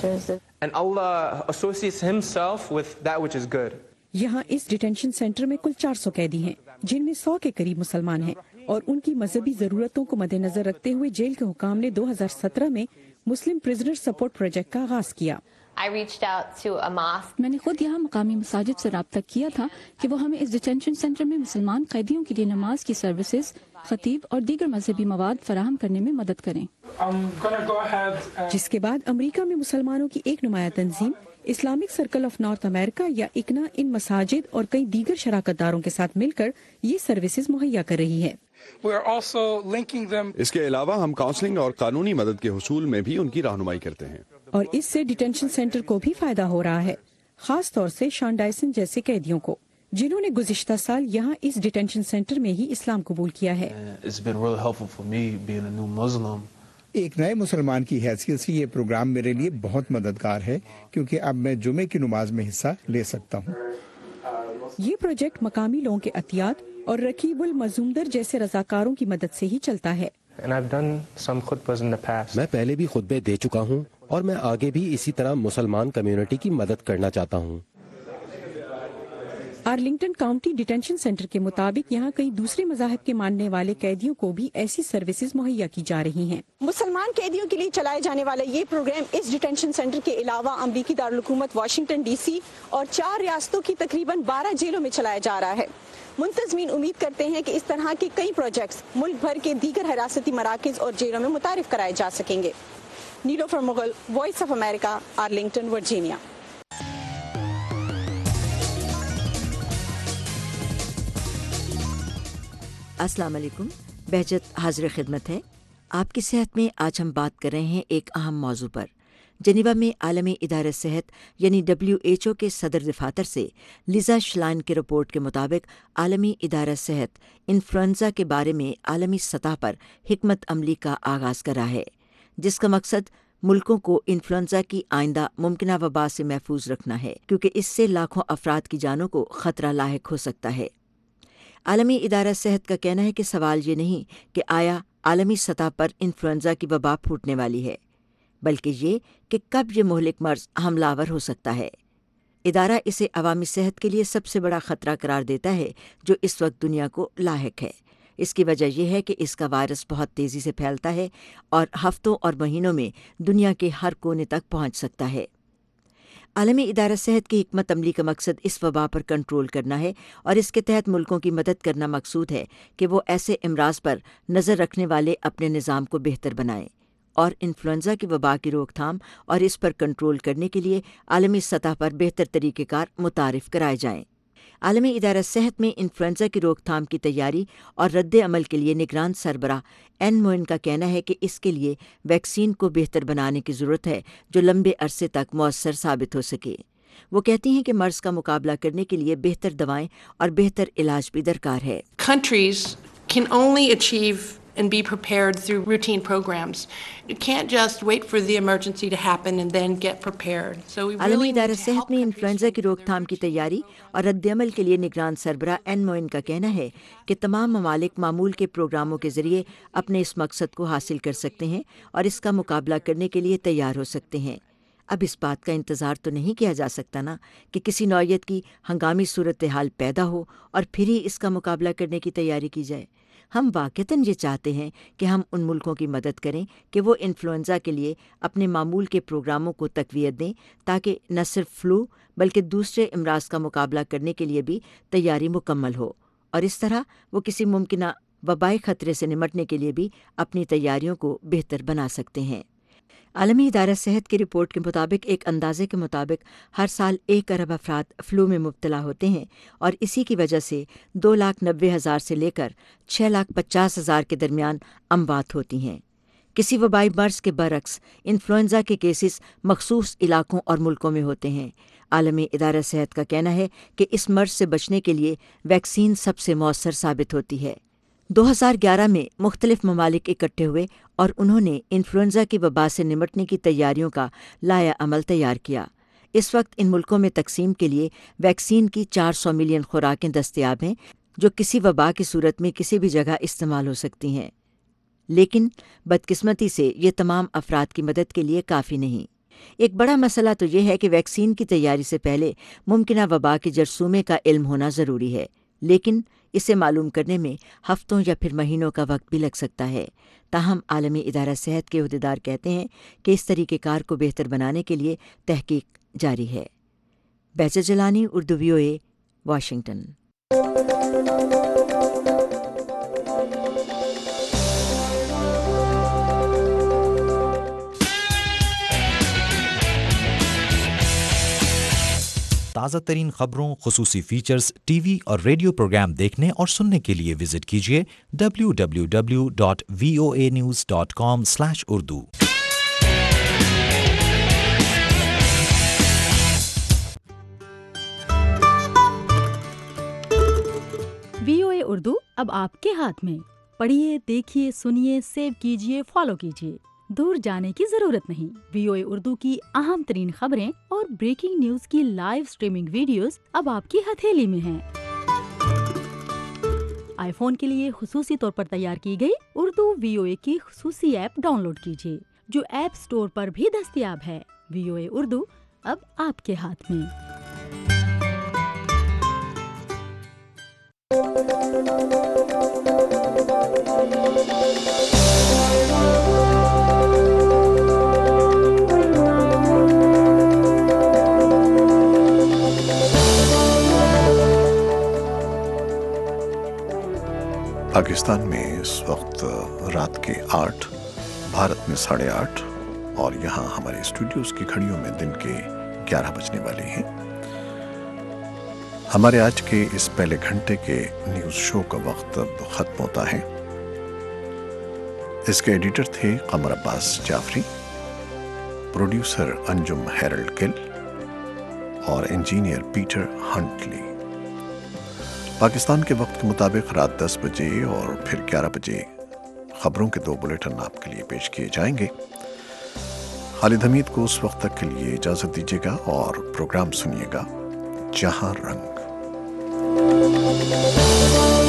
یہاں اس ڈیٹینشن سینٹر میں کل 400 قیدی ہیں، جن میں 100 کے قریب مسلمان ہیں، اور ان کی مذہبی ضرورتوں کو مد نظر رکھتے ہوئے جیل کے حکام نے 2017 میں مسلم پرزنر سپورٹ پروجیکٹ کا آغاز کیا۔ میں نے خود یہاں مقامی مساجد سے رابطہ کیا تھا کہ وہ ہمیں اس ڈیٹینشن سینٹر میں مسلمان قیدیوں کے لیے نماز کی سروسز، خطیب اور دیگر مذہبی مواد فراہم کرنے میں مدد کریں۔ جس کے بعد امریکہ میں مسلمانوں کی ایک نمایاں تنظیم Islamic circle of North America یا اکنا ان مساجد اور کئی دیگر شراکت داروں کے ساتھ مل کر یہ سروسز مہیا کر رہی ہے۔ اس کے علاوہ ہم کاؤنسلنگ اور قانونی مدد کے حصول میں بھی ان کی رہنمائی کرتے ہیں، اور اس سے ڈیٹینشن سینٹر کو بھی فائدہ ہو رہا ہے، خاص طور سے شان ڈائسن جیسے قیدیوں کو، جنہوں نے گزشتہ سال یہاں اس ڈیٹینشن سینٹر میں ہی اسلام قبول کیا ہے۔ ایک نئے مسلمان کی حیثیت سے یہ پروگرام میرے لیے بہت مددگار ہے، کیونکہ اب میں جمعے کی نماز میں حصہ لے سکتا ہوں۔ یہ پروجیکٹ مقامی لوگوں کے عطیات اور رکیب المزومدر جیسے رضاکاروں کی مدد سے ہی چلتا ہے۔ میں پہلے بھی خطبے دے چکا ہوں اور میں آگے بھی اسی طرح مسلمان کمیونٹی کی مدد کرنا چاہتا ہوں۔ آرلنگٹن کاؤنٹی ڈیٹینشن سینٹر کے مطابق یہاں کئی دوسرے مذاہب کے ماننے والے قیدیوں کو بھی ایسی سروسز مہیا کی جا رہی ہیں۔ مسلمان قیدیوں کے لیے چلائے جانے والا یہ پروگرام اس ڈیٹینشن سینٹر کے علاوہ امریکی دارالحکومت واشنگٹن DC اور 4 ریاستوں کی تقریباً 12 جیلوں میں چلایا جا رہا ہے۔ منتظمین امید کرتے ہیں کہ اس طرح کے کئی پروجیکٹس ملک بھر کے دیگر حراستی مراکز اور جیلوں میں متعارف کرائے جا سکیں گے۔ Nilofar Mughal, voice of America, Arlington, Virginia. السلام علیکم، بہجت حاضر خدمت ہے۔ آپ کی صحت میں آج ہم بات کر رہے ہیں ایک اہم موضوع پر۔ جنیوا میں عالمی ادارہ صحت یعنی WHO کے صدر دفاتر سے لیزا شلائن کی رپورٹ کے مطابق عالمی ادارہ صحت انفلوئنزا کے بارے میں عالمی سطح پر حکمت عملی کا آغاز کر رہا ہے، جس کا مقصد ملکوں کو انفلوئنزا کی آئندہ ممکنہ وبا سے محفوظ رکھنا ہے، کیونکہ اس سے لاکھوں افراد کی جانوں کو خطرہ لاحق ہو سکتا ہے۔ عالمی ادارہ صحت کا کہنا ہے کہ سوال یہ نہیں کہ آیا عالمی سطح پر انفلوئنزا کی وبا پھوٹنے والی ہے، بلکہ یہ کہ کب یہ مہلک مرض حملہ آور ہو سکتا ہے۔ ادارہ اسے عوامی صحت کے لیے سب سے بڑا خطرہ قرار دیتا ہے جو اس وقت دنیا کو لاحق ہے۔ اس کی وجہ یہ ہے کہ اس کا وائرس بہت تیزی سے پھیلتا ہے اور ہفتوں اور مہینوں میں دنیا کے ہر کونے تک پہنچ سکتا ہے۔ عالمی ادارہ صحت کی حکمت عملی کا مقصد اس وبا پر کنٹرول کرنا ہے، اور اس کے تحت ملکوں کی مدد کرنا مقصود ہے کہ وہ ایسے امراض پر نظر رکھنے والے اپنے نظام کو بہتر بنائیں اور انفلوئنزا کی وبا کی روک تھام اور اس پر کنٹرول کرنے کے لیے عالمی سطح پر بہتر طریقہ کار متعارف کرائے جائیں۔ عالمی ادارہ صحت میں انفلوئنزا کی روک تھام کی تیاری اور رد عمل کے لیے نگران سربراہ این موئن کا کہنا ہے کہ اس کے لیے ویکسین کو بہتر بنانے کی ضرورت ہے جو لمبے عرصے تک مؤثر ثابت ہو سکے۔ وہ کہتی ہیں کہ مرض کا مقابلہ کرنے کے لیے بہتر دوائیں اور بہتر علاج بھی درکار ہے۔ Countries can only achieve and be prepared through routine programs. You can't just wait for the emergency to happen and then get prepared. So we عالمی really ادارہ need to صحت help میں انفلوئنزا کی روک تھام کی تیاری اور رد عمل کے لیے نگران سربراہ این موئن کا کہنا ہے کہ تمام ممالک معمول کے پروگراموں کے ذریعے اپنے اس مقصد کو حاصل کر سکتے ہیں اور اس کا مقابلہ کرنے کے لیے تیار ہو سکتے ہیں۔ اب اس بات کا انتظار تو نہیں کیا جا سکتا نا کہ کسی نوعیت کی ہنگامی صورتحال پیدا ہو اور پھر ہی اس کا مقابلہ کرنے کی تیاری کی جائے۔ ہم واقعتاً یہ چاہتے ہیں کہ ہم ان ملکوں کی مدد کریں کہ وہ انفلوئنزا کے لیے اپنے معمول کے پروگراموں کو تقویت دیں تاکہ نہ صرف فلو بلکہ دوسرے امراض کا مقابلہ کرنے کے لیے بھی تیاری مکمل ہو، اور اس طرح وہ کسی ممکنہ وبائی خطرے سے نمٹنے کے لیے بھی اپنی تیاریوں کو بہتر بنا سکتے ہیں۔ عالمی ادارہ صحت کی رپورٹ کے مطابق ایک اندازے کے مطابق ہر سال 1 ارب افراد فلو میں مبتلا ہوتے ہیں، اور اسی کی وجہ سے 2,90,000 سے لے کر 6,50,000 کے درمیان اموات ہوتی ہیں۔ کسی وبائی مرض کے برعکس انفلوئنزا کے کیسز مخصوص علاقوں اور ملکوں میں ہوتے ہیں۔ عالمی ادارہ صحت کا کہنا ہے کہ اس مرض سے بچنے کے لیے ویکسین سب سے مؤثر ثابت ہوتی ہے۔ 2011 میں مختلف ممالک اکٹھے ہوئے اور انہوں نے انفلوئنزا کی وبا سے نمٹنے کی تیاریوں کا لائحہ عمل تیار کیا۔ اس وقت ان ملکوں میں تقسیم کے لیے ویکسین کی 400 ملین خوراکیں دستیاب ہیں جو کسی وبا کی صورت میں کسی بھی جگہ استعمال ہو سکتی ہیں، لیکن بدقسمتی سے یہ تمام افراد کی مدد کے لیے کافی نہیں۔ ایک بڑا مسئلہ تو یہ ہے کہ ویکسین کی تیاری سے پہلے ممکنہ وبا کے جرثومے کا علم ہونا ضروری ہے، لیکن اسے معلوم کرنے میں ہفتوں یا پھر مہینوں کا وقت بھی لگ سکتا ہے۔ تاہم عالمی ادارہ صحت کے عہدیدار کہتے ہیں کہ اس طریقہ کار کو بہتر بنانے کے لیے تحقیق جاری ہے۔ بیجا جلانی، اردو VOA، واشنگٹن۔ تازہ ترین خبروں، خصوصی فیچرز، ٹی وی اور ریڈیو پروگرام دیکھنے اور سننے کے لیے وزٹ کیجیے www.voanews.com/urdu۔ VOA اردو اب آپ کے ہاتھ میں۔ پڑھیے، دیکھیے، سنیے، سیو کیجیے، فالو کیجیے۔ دور جانے کی ضرورت نہیں۔ VOA اردو کی اہم ترین خبریں اور بریکنگ نیوز کی لائیو سٹریمنگ ویڈیوز اب آپ کی ہتھیلی میں ہیں۔ آئی فون کے لیے خصوصی طور پر تیار کی گئی اردو VOA کی خصوصی ایپ ڈاؤن لوڈ کیجیے، جو ایپ سٹور پر بھی دستیاب ہے۔ VOA اردو اب آپ کے ہاتھ میں۔ پاکستان میں اس وقت رات کے 8، بھارت میں 8:30، اور یہاں ہمارے اسٹوڈیوز کی گھڑیوں میں دن کے 11 بجنے والے ہیں۔ ہمارے آج کے اس پہلے گھنٹے کے نیوز شو کا وقت اب ختم ہوتا ہے۔ اس کے ایڈیٹر تھے قمر عباس جعفری، پروڈیوسر انجم ہیرلڈ گل اور انجینئر پیٹر ہنٹلی۔ پاکستان کے وقت کے مطابق رات 10 بجے اور پھر 11 بجے خبروں کے 2 بلیٹن آپ کے لیے پیش کیے جائیں گے۔ خالد حمید کو اس وقت تک کے لیے اجازت دیجیے گا اور پروگرام سنیے گا جہاں رنگ۔